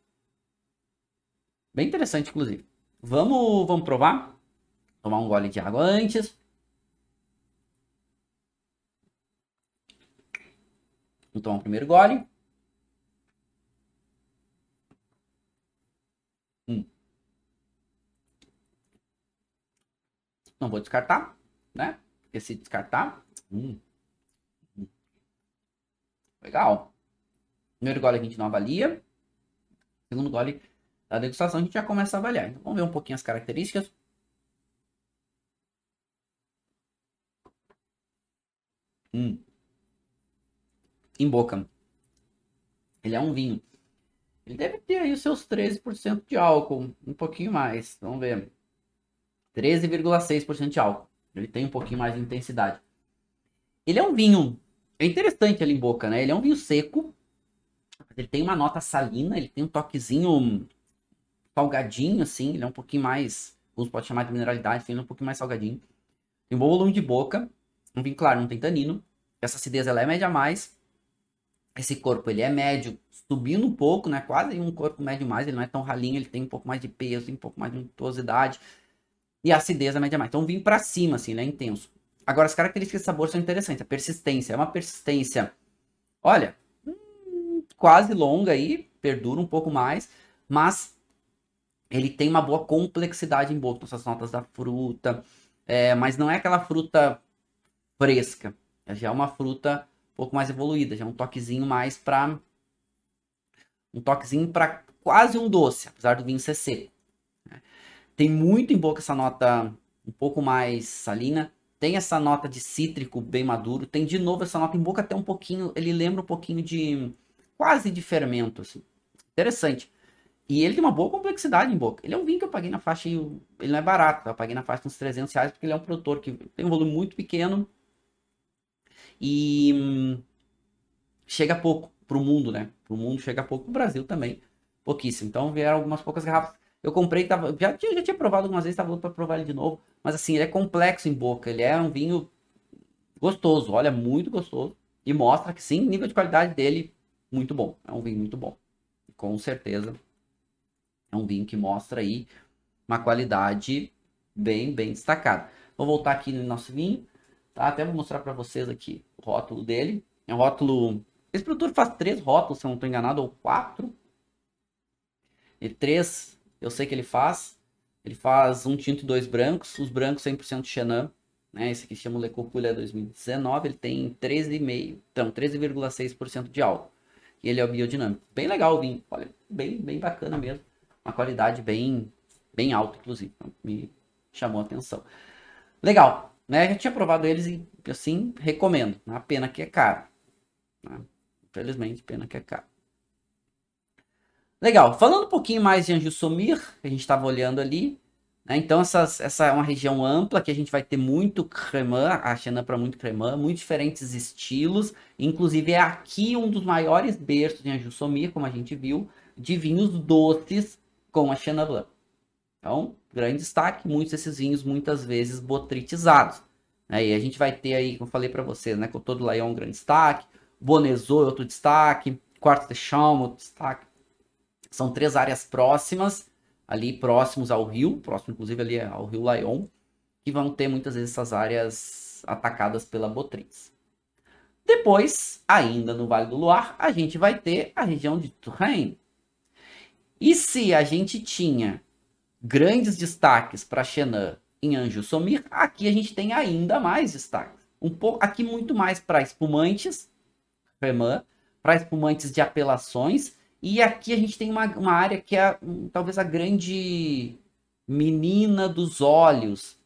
Speaker 1: Bem interessante, inclusive. Vamos, vamos provar? Tomar um gole de água antes. Vou tomar o primeiro gole. Hum. Não vou descartar, né? Porque se descartar... Hum. Hum. Legal. Primeiro gole a gente não avalia. Segundo gole da degustação a gente já começa a avaliar. Então vamos ver um pouquinho as características. Hum. Em boca. Ele é um vinho. Ele deve ter aí os seus treze por cento de álcool. Um pouquinho mais. Vamos ver. treze vírgula seis por cento de álcool. Ele tem um pouquinho mais de intensidade. Ele é um vinho, é interessante ali em boca, né? Ele é um vinho seco, ele tem uma nota salina, ele tem um toquezinho salgadinho, assim, ele é um pouquinho mais, alguns podem chamar de mineralidade, ele é um pouquinho mais salgadinho. Tem um bom volume de boca, um vinho claro, não tem tanino. Essa acidez ela é média a mais. Esse corpo ele é médio, subindo um pouco, né? Quase um corpo médio mais, ele não é tão ralinho, ele tem um pouco mais de peso, tem um pouco mais de untuosidade. E a acidez é média a mais. Então vinho pra cima, assim, ele é intenso. Agora, as características de sabor são interessantes. A persistência é uma persistência, olha, hum, quase longa aí, perdura um pouco mais, mas ele tem uma boa complexidade em boca, essas notas da fruta, é, mas não é aquela fruta fresca, já é uma fruta um pouco mais evoluída, já é um toquezinho mais para um toquezinho para quase um doce, apesar do vinho ser seco. Né? Tem muito em boca essa nota um pouco mais salina, tem essa nota de cítrico bem maduro, tem de novo essa nota em boca até um pouquinho, ele lembra um pouquinho de quase de fermento, assim. Interessante. E ele tem uma boa complexidade em boca. Ele é um vinho que eu paguei na faixa, ele não é barato, eu paguei na faixa de uns trezentos reais, porque ele é um produtor que tem um volume muito pequeno e hum, chega pouco pro mundo, né? Pro mundo chega pouco, pro Brasil também, pouquíssimo. Então vieram algumas poucas garrafas. Eu comprei, tava, já, tinha, já tinha provado algumas vezes, tava louco pra provar ele de novo. Mas assim, ele é complexo em boca, ele é um vinho gostoso, olha, muito gostoso. E mostra que sim, nível de qualidade dele, muito bom. É um vinho muito bom. Com certeza. É um vinho que mostra aí uma qualidade bem, bem destacada. Vou voltar aqui no nosso vinho, tá? Até vou mostrar para vocês aqui o rótulo dele. É um rótulo... Esse produtor faz três rótulos, se eu não estou enganado, ou quatro. E três, eu sei que ele faz. Ele faz um tinto e dois brancos. Os brancos cem por cento Chenin. Né? Esse aqui chama o Le Cocule dois mil e dezenove. Ele tem treze vírgula cinco por cento, então treze vírgula seis por cento de álcool. E ele é o biodinâmico. Bem legal o vinho. Olha, bem, bem bacana mesmo. Uma qualidade bem, bem alta, inclusive. Então, me chamou a atenção. Legal, né? Já tinha provado eles e, assim, recomendo. A pena que é caro. Né? Infelizmente, pena que é caro. Legal. Falando um pouquinho mais de Anjou-Saumur, que a gente estava olhando ali. Né? Então, essas, essa é uma região ampla, que a gente vai ter muito cremã, a Chenin para muito cremã, muitos diferentes estilos. Inclusive, é aqui um dos maiores berços de Anjou-Saumur, como a gente viu, de vinhos doces com a Chenin Blanc. Então, grande destaque, muitos desses vinhos muitas vezes botritizados. Né? E a gente vai ter aí, como eu falei para vocês, né, Côteaux de Layon, um grande destaque, Bonnezeau, outro destaque, Quartes de Chaume, outro destaque. São três áreas próximas, ali próximos ao rio, próximo inclusive ali ao rio Layon, que vão ter muitas vezes essas áreas atacadas pela botrytis. Depois, ainda no Vale do Loire, a gente vai ter a região de Touraine. E se a gente tinha grandes destaques para Chenin em Anjou-Saumur, aqui a gente tem ainda mais destaques. Um pouco, aqui muito mais para espumantes, cremã, para espumantes de apelações, e aqui a gente tem uma, uma área que é um, talvez a grande menina dos olhos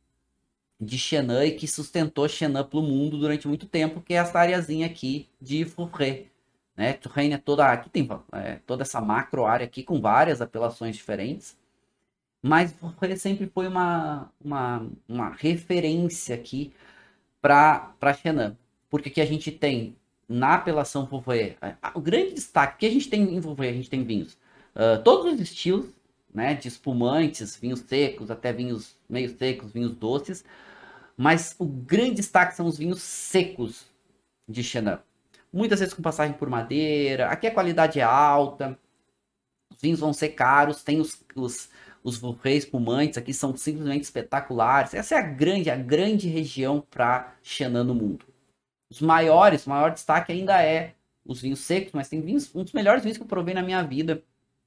Speaker 1: de Chenin e que sustentou Chenin para o mundo durante muito tempo, que é essa areazinha aqui de Fourré. Né? Touraine é toda, aqui tem é, toda essa macro área aqui com várias apelações diferentes. Mas Fourré sempre foi uma, uma, uma referência aqui para Chenin. Porque aqui a gente tem, na apelação Fourré, o grande destaque que a gente tem em Fourré, a gente tem vinhos. Uh, todos os estilos, né, de espumantes, vinhos secos, até vinhos meio secos, vinhos doces. Mas o grande destaque são os vinhos secos de Chenin. Muitas vezes com passagem por madeira. Aqui a qualidade é alta. Os vinhos vão ser caros. Tem os... os Os Fourré espumantes aqui são simplesmente espetaculares. Essa é a grande, a grande região para Chenin no mundo. Os maiores, o maior destaque ainda é os vinhos secos, mas tem vinhos, um dos melhores vinhos que eu provei na minha vida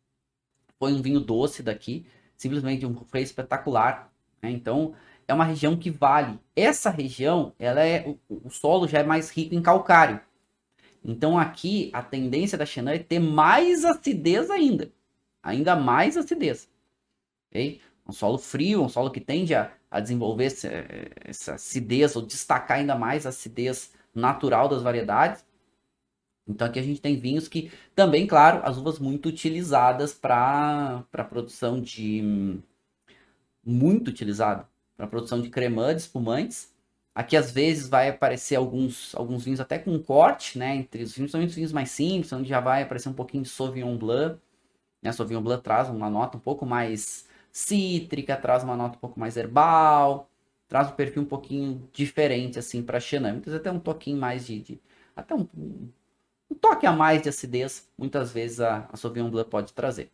Speaker 1: foi um vinho doce daqui, simplesmente um Fourré espetacular. Né? Então, é uma região que vale. Essa região, ela é o, o solo já é mais rico em calcário. Então, aqui a tendência da Chenin é ter mais acidez ainda, ainda mais acidez. Okay? Um solo frio, um solo que tende a, a desenvolver essa, essa acidez, ou destacar ainda mais a acidez natural das variedades. Então aqui a gente tem vinhos que também, claro, as uvas muito utilizadas para a produção de... Muito utilizado. para produção de cremã, de espumantes. Aqui às vezes vai aparecer alguns, alguns vinhos até com corte, né? Entre os vinhos, principalmente os vinhos mais simples, onde já vai aparecer um pouquinho de Sauvignon Blanc. Né? Sauvignon Blanc traz uma nota um pouco mais cítrica, traz uma nota um pouco mais herbal, traz um perfil um pouquinho diferente assim para Chenin. Muitas vezes até um toquinho mais de, de até um, um toque a mais de acidez, muitas vezes a, a Sauvignon Blanc pode trazer.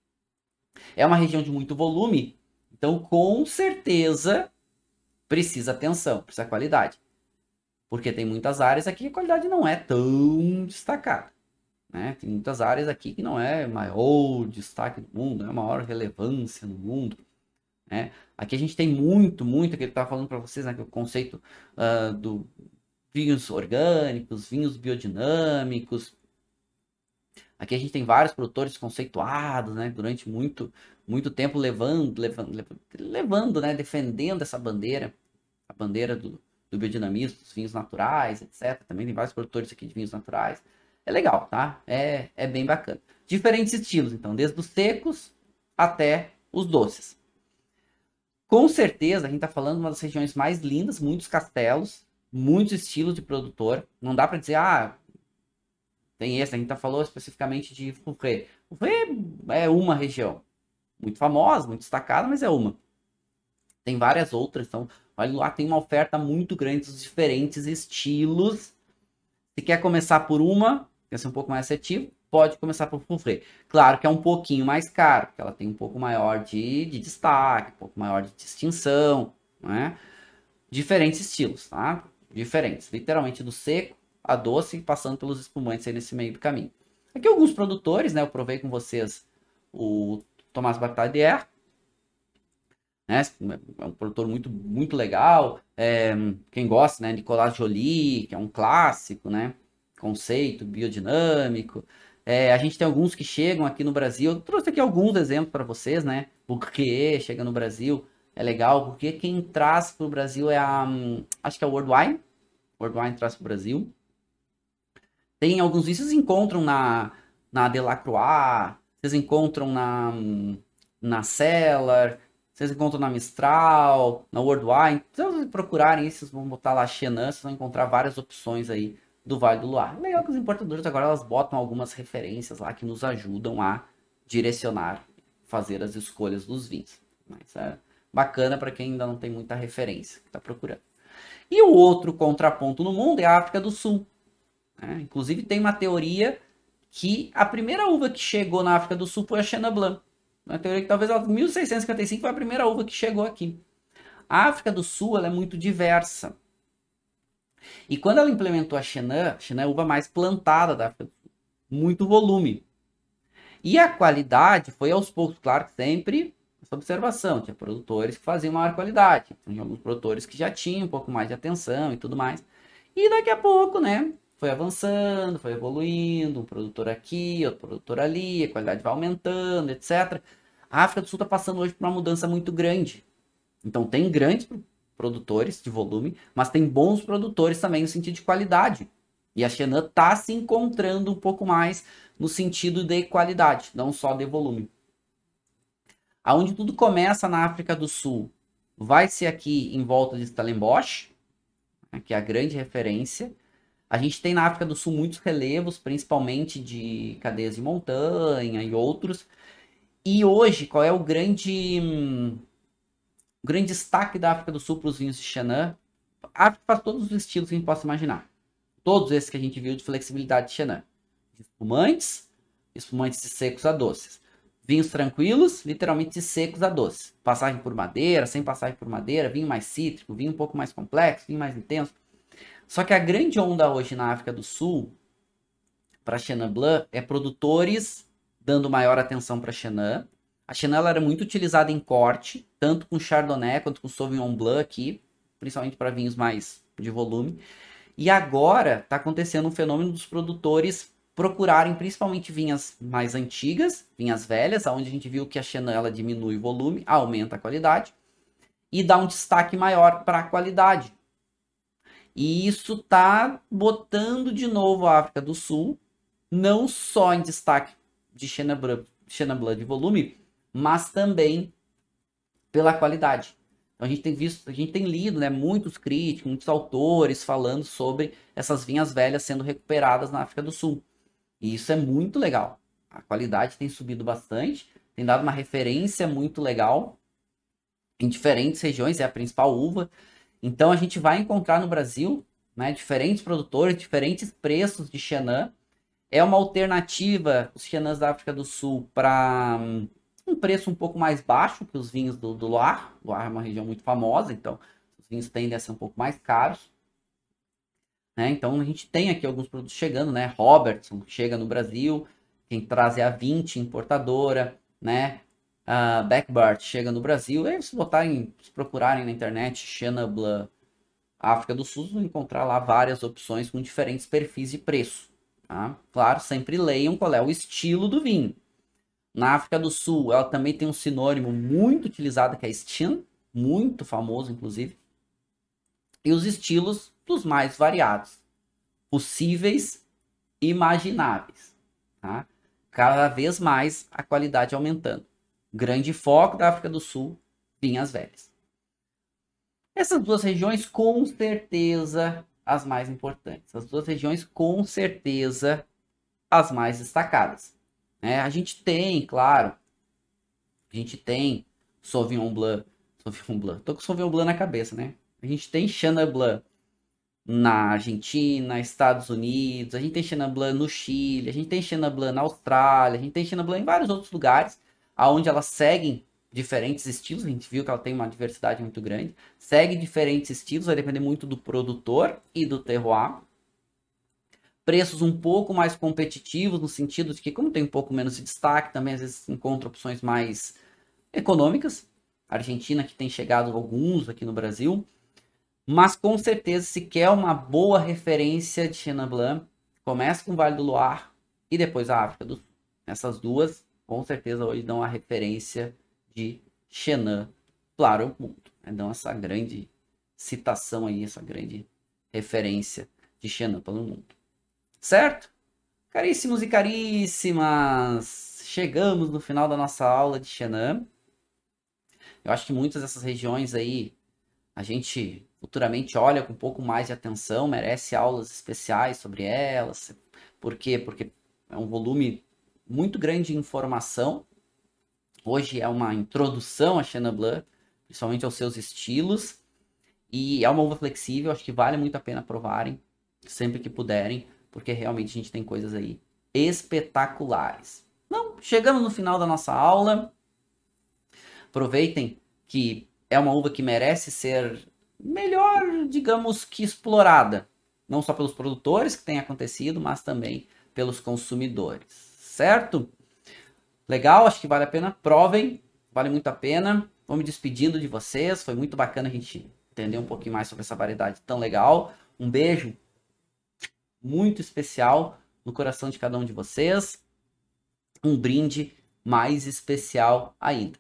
Speaker 1: É uma região de muito volume, então com certeza precisa atenção, precisa qualidade. Porque tem muitas áreas aqui que a qualidade não é tão destacada. Né? Tem muitas áreas aqui que não é maior destaque do mundo, não é maior relevância no mundo. Né? Aqui a gente tem muito, muito, que ele estava falando para vocês, né, que é o conceito uh, do vinhos orgânicos, vinhos biodinâmicos. Aqui a gente tem vários produtores conceituados, né, durante muito, muito tempo levando, levando, levando, né, defendendo essa bandeira, a bandeira do, do biodinamismo, dos vinhos naturais, etcétera. Também tem vários produtores aqui de vinhos naturais. É legal, tá? É, é bem bacana. Diferentes estilos, então, desde os secos até os doces. Com certeza, a gente tá falando de uma das regiões mais lindas, muitos castelos, muitos estilos de produtor. Não dá para dizer, ah, tem esse, a gente tá falando especificamente de Fourré. Fourré é uma região muito famosa, muito destacada, mas é uma. Tem várias outras, então, olha lá, tem uma oferta muito grande dos diferentes estilos. Se quer começar por uma, quer ser um pouco mais assertivo, pode começar por Fourré. Claro que é um pouquinho mais caro, porque ela tem um pouco maior de, de destaque, um pouco maior de distinção, né? Diferentes estilos, tá? Diferentes, literalmente do seco a doce, passando pelos espumantes aí nesse meio do caminho. Aqui alguns produtores, né? Eu provei com vocês o Thomas Bartadier, né? É um produtor muito, muito legal. É, quem gosta, né? Nicolas Joly, que é um clássico, né? Conceito biodinâmico. É, a gente tem alguns que chegam aqui no Brasil. Eu trouxe aqui alguns exemplos para vocês, né? Bourquier chega no Brasil, é legal, porque quem traz para o Brasil é a. Acho que é a World Wine. World Wine traz para o Brasil. Tem alguns vícios que encontram na, na Delacroix, vocês encontram na, na Cellar, vocês encontram na Mistral, na World Wine. Se vocês procurarem isso, vocês vão botar lá Chenin, vocês vão encontrar várias opções aí do Vale do Loire. Legal que os importadores agora elas botam algumas referências lá que nos ajudam a direcionar, fazer as escolhas dos vinhos. Mas é bacana para quem ainda não tem muita referência que está procurando. E o outro contraponto no mundo é a África do Sul. É, inclusive tem uma teoria que a primeira uva que chegou na África do Sul foi a Chenin Blanc. Uma teoria que talvez em mil seiscentos e cinquenta e cinco foi a primeira uva que chegou aqui. A África do Sul ela é muito diversa. E quando ela implementou a Chenin, a Chenin é a uva mais plantada da África do Sul. Muito volume. E a qualidade foi aos poucos, claro que sempre essa observação. Tinha produtores que faziam maior qualidade. Tinha alguns produtores que já tinham um pouco mais de atenção e tudo mais. E daqui a pouco, né? Foi avançando, foi evoluindo, um produtor aqui, outro produtor ali, a qualidade vai aumentando, etcétera. A África do Sul está passando hoje por uma mudança muito grande. Então tem grandes produtores de volume, mas tem bons produtores também no sentido de qualidade. E a Chenin está se encontrando um pouco mais no sentido de qualidade, não só de volume. Aonde tudo começa na África do Sul, vai ser aqui em volta de Stellenbosch, que é a grande referência. A gente tem na África do Sul muitos relevos, principalmente de cadeias de montanha e outros. E hoje, qual é o grande, hum, o grande destaque da África do Sul para os vinhos de Chenin? A África faz todos os estilos que a gente possa imaginar. Todos esses que a gente viu de flexibilidade de Chenin. Espumantes, espumantes de secos a doces. Vinhos tranquilos, literalmente de secos a doces. Passagem por madeira, sem passagem por madeira, vinho mais cítrico, vinho um pouco mais complexo, vinho mais intenso. Só que a grande onda hoje na África do Sul, para Chenin Blanc, é produtores dando maior atenção para Chenin. A Chenin ela era muito utilizada em corte, tanto com Chardonnay quanto com Sauvignon Blanc aqui, principalmente para vinhos mais de volume. E agora está acontecendo um fenômeno dos produtores procurarem principalmente vinhas mais antigas, vinhas velhas, onde a gente viu que a Chenin ela diminui o volume, aumenta a qualidade, e dá um destaque maior para a qualidade. E isso está botando de novo a África do Sul, não só em destaque de Chenin Blanc, Chenin Blanc de volume, mas também pela qualidade. Então a gente tem visto, a gente tem lido, né, muitos críticos, muitos autores falando sobre essas vinhas velhas sendo recuperadas na África do Sul. E isso é muito legal. A qualidade tem subido bastante, tem dado uma referência muito legal em diferentes regiões, é a principal uva. Então a gente vai encontrar no Brasil, né, diferentes produtores, diferentes preços de Chenin. É uma alternativa, os Chenins da África do Sul, para um, um preço um pouco mais baixo que os vinhos do, do Loire. Loire é uma região muito famosa, então os vinhos tendem a ser um pouco mais caros. Né? Então a gente tem aqui alguns produtos chegando, né? Robertson chega no Brasil, quem traz é a vinte importadora, né? A Beckbart chega no Brasil. E aí se botarem, se procurarem na internet Chenin Blanc África do Sul, vão encontrar lá várias opções com diferentes perfis de preço. Tá? Claro, sempre leiam qual é o estilo do vinho. Na África do Sul, ela também tem um sinônimo muito utilizado, que é Stin, muito famoso, inclusive. E os estilos dos mais variados, possíveis e imagináveis. Tá? Cada vez mais a qualidade aumentando. Grande foco da África do Sul, vinhas velhas. Essas duas regiões, com certeza, as mais importantes. As duas regiões, com certeza, as mais destacadas. É, a gente tem, claro, a gente tem Sauvignon Blanc, Sauvignon Blanc, tô com Sauvignon Blanc na cabeça, né? A gente tem Chenin Blanc na Argentina, Estados Unidos, a gente tem Chenin Blanc no Chile, a gente tem Chenin Blanc na Austrália, a gente tem Chenin Blanc em vários outros lugares, onde elas seguem diferentes estilos. A gente viu que ela tem uma diversidade muito grande, segue diferentes estilos, vai depender muito do produtor e do terroir. Preços um pouco mais competitivos, no sentido de que, como tem um pouco menos de destaque, também às vezes encontra opções mais econômicas. A Argentina, que tem chegado alguns aqui no Brasil. Mas com certeza, se quer uma boa referência de Chenin Blanc, começa com o Vale do Loire e depois a África do Sul. Essas duas, com certeza, hoje dão a referência de Chenin para o mundo. Né? Dão essa grande citação aí, essa grande referência de Chenin pelo mundo. Certo? Caríssimos e caríssimas, chegamos no final da nossa aula de Chenin. Eu acho que muitas dessas regiões aí, a gente futuramente olha com um pouco mais de atenção, merece aulas especiais sobre elas. Por quê? Porque é um volume muito grande de informação. Hoje é uma introdução a Chenin Blanc, principalmente aos seus estilos. E é uma uva flexível, acho que vale muito a pena provarem, sempre que puderem, porque realmente a gente tem coisas aí espetaculares. Então, chegamos no final da nossa aula. Aproveitem que é uma uva que merece ser melhor, digamos que explorada. Não só pelos produtores, que tem acontecido, mas também pelos consumidores. Certo? Legal, acho que vale a pena. Provem, vale muito a pena. Vou me despedindo de vocês. Foi muito bacana a gente entender um pouquinho mais sobre essa variedade tão legal. Um beijo muito especial no coração de cada um de vocês. Um brinde mais especial ainda.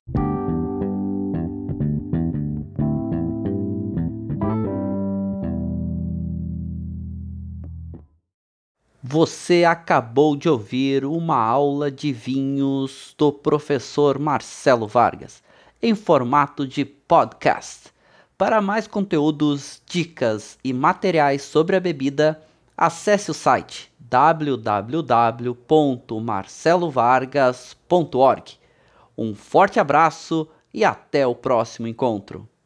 Speaker 1: Você acabou de ouvir uma aula de vinhos do professor Marcelo Vargas, em formato de podcast. Para mais conteúdos, dicas e materiais sobre a bebida, acesse o site w w w ponto marcelo vargas ponto org. Um forte abraço e até o próximo encontro.